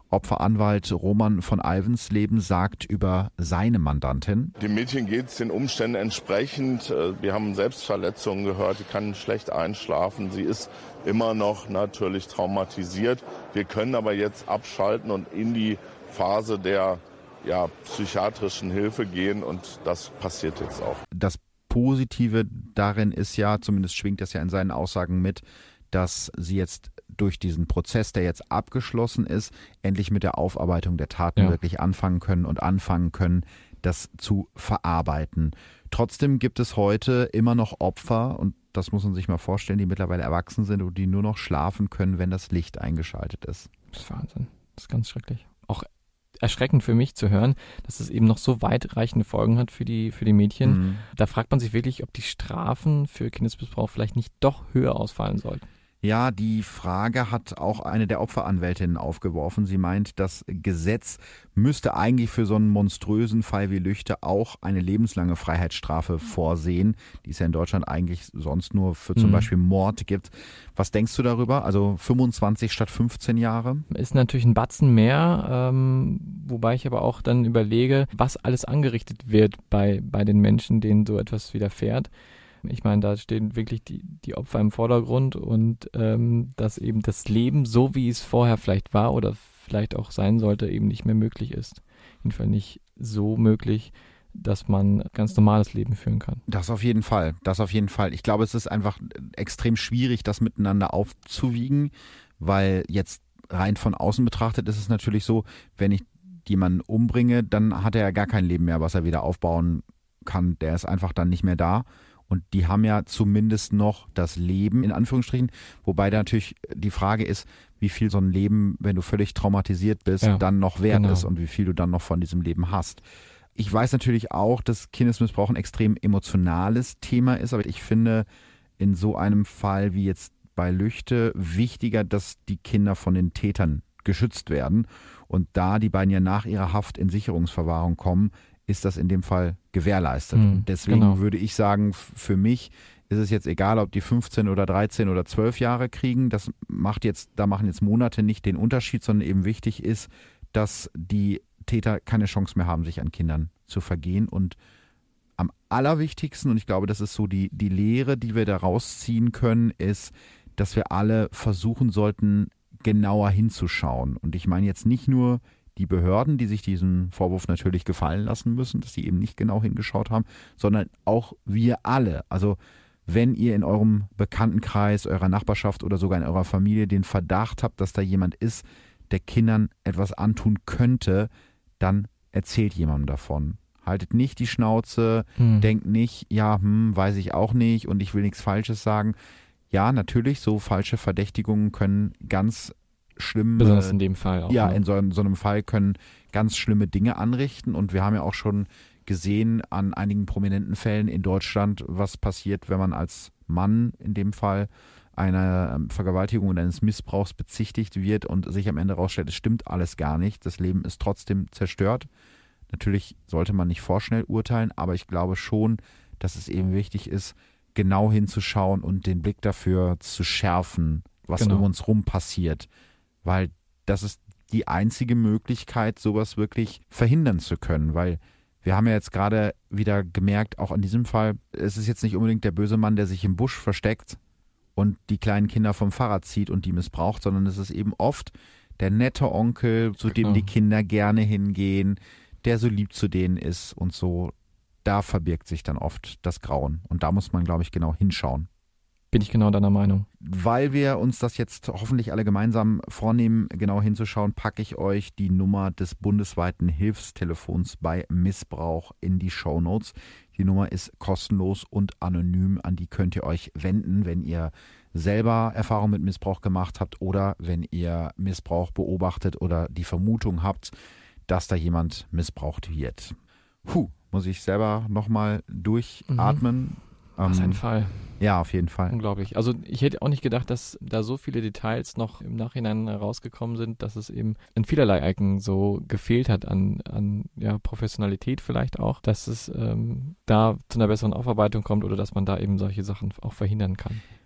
Opferanwalt Roman von Alvensleben sagt über seine Mandantin. Dem Mädchen geht es den Umständen entsprechend. Wir haben Selbstverletzungen gehört, sie kann schlecht einschlafen. Sie ist immer noch natürlich traumatisiert. Wir können aber jetzt abschalten und in die Phase der psychiatrischen Hilfe gehen und das passiert jetzt auch. Das Positive darin ist ja, zumindest schwingt das ja in seinen Aussagen mit, dass sie jetzt durch diesen Prozess, der jetzt abgeschlossen ist, endlich mit der Aufarbeitung der Taten wirklich anfangen können, das zu verarbeiten. Trotzdem gibt es heute immer noch Opfer, und das muss man sich mal vorstellen, die mittlerweile erwachsen sind und die nur noch schlafen können, wenn das Licht eingeschaltet ist. Das ist Wahnsinn. Das ist ganz schrecklich. Auch erschreckend für mich zu hören, dass es eben noch so weitreichende Folgen hat für die Mädchen. Mhm. Da fragt man sich wirklich, ob die Strafen für Kindesmissbrauch vielleicht nicht doch höher ausfallen sollten. Ja, die Frage hat auch eine der Opferanwältinnen aufgeworfen. Sie meint, das Gesetz müsste eigentlich für so einen monströsen Fall wie Lüchte auch eine lebenslange Freiheitsstrafe vorsehen, die es ja in Deutschland eigentlich sonst nur für zum Beispiel Mord gibt. Was denkst du darüber? Also 25 statt 15 Jahre? Ist natürlich ein Batzen mehr, wobei ich aber auch dann überlege, was alles angerichtet wird bei den Menschen, denen so etwas widerfährt. Ich meine, da stehen wirklich die Opfer im Vordergrund und dass eben das Leben, so wie es vorher vielleicht war oder vielleicht auch sein sollte, eben nicht mehr möglich ist. Jedenfalls nicht so möglich, dass man ganz normales Leben führen kann. Das auf jeden Fall. Ich glaube, es ist einfach extrem schwierig, das miteinander aufzuwiegen, weil jetzt rein von außen betrachtet ist es natürlich so, wenn ich jemanden umbringe, dann hat er ja gar kein Leben mehr, was er wieder aufbauen kann. Der ist einfach dann nicht mehr da. Und die haben ja zumindest noch das Leben, in Anführungsstrichen, wobei da natürlich die Frage ist, wie viel so ein Leben, wenn du völlig traumatisiert bist, dann noch wert ist und wie viel du dann noch von diesem Leben hast. Ich weiß natürlich auch, dass Kindesmissbrauch ein extrem emotionales Thema ist, aber ich finde in so einem Fall wie jetzt bei Lüchte wichtiger, dass die Kinder von den Tätern geschützt werden. Und da die beiden ja nach ihrer Haft in Sicherungsverwahrung kommen, ist das in dem Fall gewährleistet. Und deswegen würde ich sagen, für mich ist es jetzt egal, ob die 15 oder 13 oder 12 Jahre kriegen. Da machen jetzt Monate nicht den Unterschied, sondern eben wichtig ist, dass die Täter keine Chance mehr haben, sich an Kindern zu vergehen. Und am allerwichtigsten, und ich glaube, das ist so die Lehre, die wir da rausziehen können, ist, dass wir alle versuchen sollten, genauer hinzuschauen. Und ich meine jetzt nicht nur die Behörden, die sich diesen Vorwurf natürlich gefallen lassen müssen, dass sie eben nicht genau hingeschaut haben, sondern auch wir alle. Also wenn ihr in eurem Bekanntenkreis, eurer Nachbarschaft oder sogar in eurer Familie den Verdacht habt, dass da jemand ist, der Kindern etwas antun könnte, dann erzählt jemandem davon. Haltet nicht die Schnauze, denkt nicht, weiß ich auch nicht und ich will nichts Falsches sagen. Ja, natürlich, so falsche Verdächtigungen können ganz schlimm. Besonders in dem Fall auch. Ja, in so einem Fall können ganz schlimme Dinge anrichten. Und wir haben ja auch schon gesehen an einigen prominenten Fällen in Deutschland, was passiert, wenn man als Mann in dem Fall einer Vergewaltigung und eines Missbrauchs bezichtigt wird und sich am Ende rausstellt, es stimmt alles gar nicht. Das Leben ist trotzdem zerstört. Natürlich sollte man nicht vorschnell urteilen, aber ich glaube schon, dass es eben wichtig ist, genau hinzuschauen und den Blick dafür zu schärfen, was um uns rum passiert. Weil das ist die einzige Möglichkeit, sowas wirklich verhindern zu können. Weil wir haben ja jetzt gerade wieder gemerkt, auch in diesem Fall, es ist jetzt nicht unbedingt der böse Mann, der sich im Busch versteckt und die kleinen Kinder vom Fahrrad zieht und die missbraucht, sondern es ist eben oft der nette Onkel, zu dem die Kinder gerne hingehen, der so lieb zu denen ist und so. Da verbirgt sich dann oft das Grauen. Und da muss man, glaube ich, genau hinschauen. Bin ich genau deiner Meinung. Weil wir uns das jetzt hoffentlich alle gemeinsam vornehmen, genau hinzuschauen, packe ich euch die Nummer des bundesweiten Hilfstelefons bei Missbrauch in die Shownotes. Die Nummer ist kostenlos und anonym, an die könnt ihr euch wenden, wenn ihr selber Erfahrung mit Missbrauch gemacht habt oder wenn ihr Missbrauch beobachtet oder die Vermutung habt, dass da jemand missbraucht wird. Muss ich selber nochmal durchatmen. Was ein Fall. Ja, auf jeden Fall. Unglaublich. Also ich hätte auch nicht gedacht, dass da so viele Details noch im Nachhinein rausgekommen sind, dass es eben in vielerlei Ecken so gefehlt hat an Professionalität vielleicht auch, dass es da zu einer besseren Aufarbeitung kommt oder dass man da eben solche Sachen auch verhindern kann.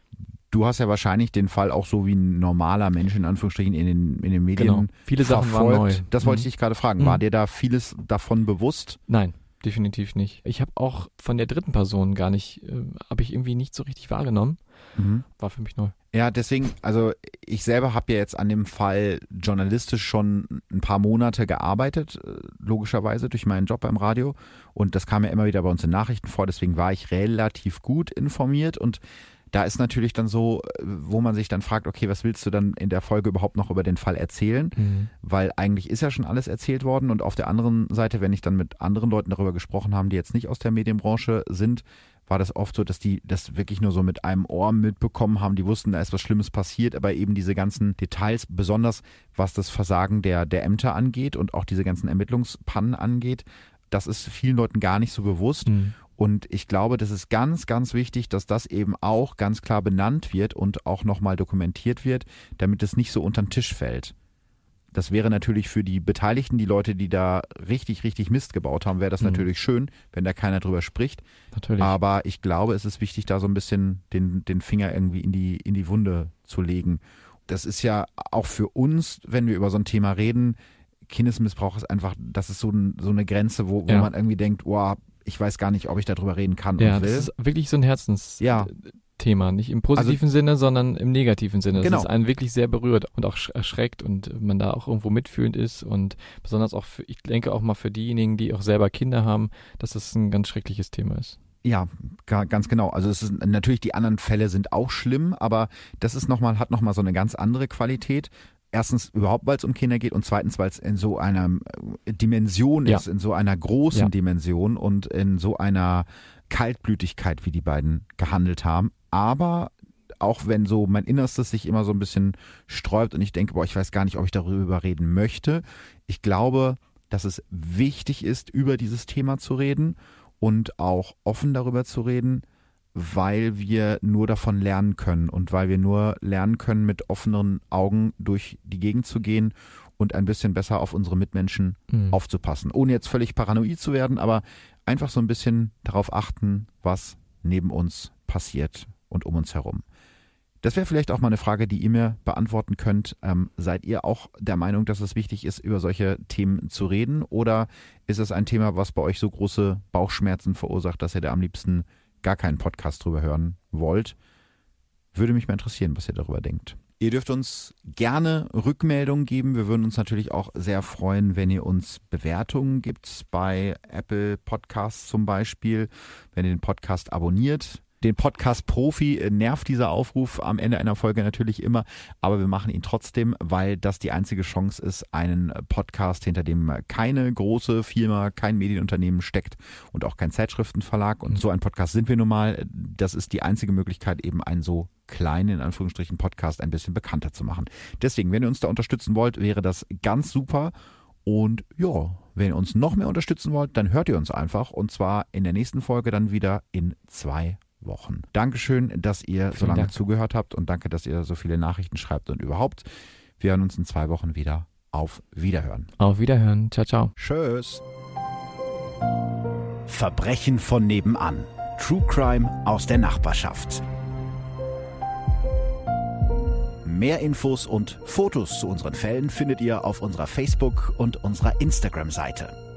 Du hast ja wahrscheinlich den Fall auch so wie ein normaler Mensch in Anführungsstrichen in den Medien Genau. Viele Sachen waren neu. Das wollte ich dich gerade fragen. War dir da vieles davon bewusst? Nein, definitiv nicht. Ich habe auch von der dritten Person gar nicht, habe ich irgendwie nicht so richtig wahrgenommen. War für mich neu. Ja, deswegen, also ich selber habe ja jetzt an dem Fall journalistisch schon ein paar Monate gearbeitet, logischerweise durch meinen Job beim Radio. Und das kam ja immer wieder bei uns in Nachrichten vor, deswegen war ich relativ gut informiert. Und da ist natürlich dann so, wo man sich dann fragt, okay, was willst du dann in der Folge überhaupt noch über den Fall erzählen? Weil eigentlich ist ja schon alles erzählt worden. Und auf der anderen Seite, wenn ich dann mit anderen Leuten darüber gesprochen habe, die jetzt nicht aus der Medienbranche sind, war das oft so, dass die das wirklich nur so mit einem Ohr mitbekommen haben. Die wussten, da ist was Schlimmes passiert, aber eben diese ganzen Details, besonders was das Versagen der Ämter angeht und auch diese ganzen Ermittlungspannen angeht, das ist vielen Leuten gar nicht so bewusst. Und ich glaube, das ist ganz, ganz wichtig, dass das eben auch ganz klar benannt wird und auch nochmal dokumentiert wird, damit es nicht so unter den Tisch fällt. Das wäre natürlich für die Beteiligten, die Leute, die da richtig, richtig Mist gebaut haben, wäre das natürlich schön, wenn da keiner drüber spricht. Natürlich. Aber ich glaube, es ist wichtig, da so ein bisschen den Finger irgendwie in die Wunde zu legen. Das ist ja auch für uns, wenn wir über so ein Thema reden, Kindesmissbrauch ist einfach, das ist so eine Grenze, wo man irgendwie denkt, wow, ich weiß gar nicht, ob ich darüber reden kann und will. Das ist wirklich so ein Herzensthema, nicht im positiven Sinne, sondern im negativen Sinne. Genau. Das ist einen wirklich sehr berührt und auch erschreckt und man da auch irgendwo mitfühlend ist und besonders auch, ich denke auch mal für diejenigen, die auch selber Kinder haben, dass das ein ganz schreckliches Thema ist. Ja, ganz genau. Also es ist natürlich, die anderen Fälle sind auch schlimm, aber das ist hat nochmal so eine ganz andere Qualität. Erstens überhaupt, weil es um Kinder geht und zweitens, weil es in so einer Dimension ist, in so einer großen Dimension und in so einer Kaltblütigkeit, wie die beiden gehandelt haben. Aber auch wenn so mein Innerstes sich immer so ein bisschen sträubt und ich denke, ich weiß gar nicht, ob ich darüber reden möchte. Ich glaube, dass es wichtig ist, über dieses Thema zu reden und auch offen darüber zu reden, weil wir nur davon lernen können und weil wir nur lernen können, mit offeneren Augen durch die Gegend zu gehen und ein bisschen besser auf unsere Mitmenschen aufzupassen. Ohne jetzt völlig paranoid zu werden, aber einfach so ein bisschen darauf achten, was neben uns passiert und um uns herum. Das wäre vielleicht auch mal eine Frage, die ihr mir beantworten könnt. Seid ihr auch der Meinung, dass es wichtig ist, über solche Themen zu reden? Oder ist es ein Thema, was bei euch so große Bauchschmerzen verursacht, dass ihr da am liebsten gar keinen Podcast drüber hören wollt? Würde mich mal interessieren, was ihr darüber denkt. Ihr dürft uns gerne Rückmeldungen geben. Wir würden uns natürlich auch sehr freuen, wenn ihr uns Bewertungen gibt bei Apple Podcasts zum Beispiel, wenn ihr den Podcast abonniert. Den Podcast-Profi nervt dieser Aufruf am Ende einer Folge natürlich immer, aber wir machen ihn trotzdem, weil das die einzige Chance ist, einen Podcast, hinter dem keine große Firma, kein Medienunternehmen steckt und auch kein Zeitschriftenverlag. Und so ein Podcast sind wir nun mal. Das ist die einzige Möglichkeit, eben einen so kleinen, in Anführungsstrichen, Podcast ein bisschen bekannter zu machen. Deswegen, wenn ihr uns da unterstützen wollt, wäre das ganz super. Und ja, wenn ihr uns noch mehr unterstützen wollt, dann hört ihr uns einfach. Und zwar in der nächsten Folge dann wieder in 2 Wochen. Dankeschön, dass ihr so lange zugehört habt und danke, dass ihr so viele Nachrichten schreibt und überhaupt. Wir hören uns in 2 Wochen wieder. Auf Wiederhören. Auf Wiederhören. Ciao, ciao. Tschüss. Verbrechen von nebenan. True Crime aus der Nachbarschaft. Mehr Infos und Fotos zu unseren Fällen findet ihr auf unserer Facebook- und unserer Instagram-Seite.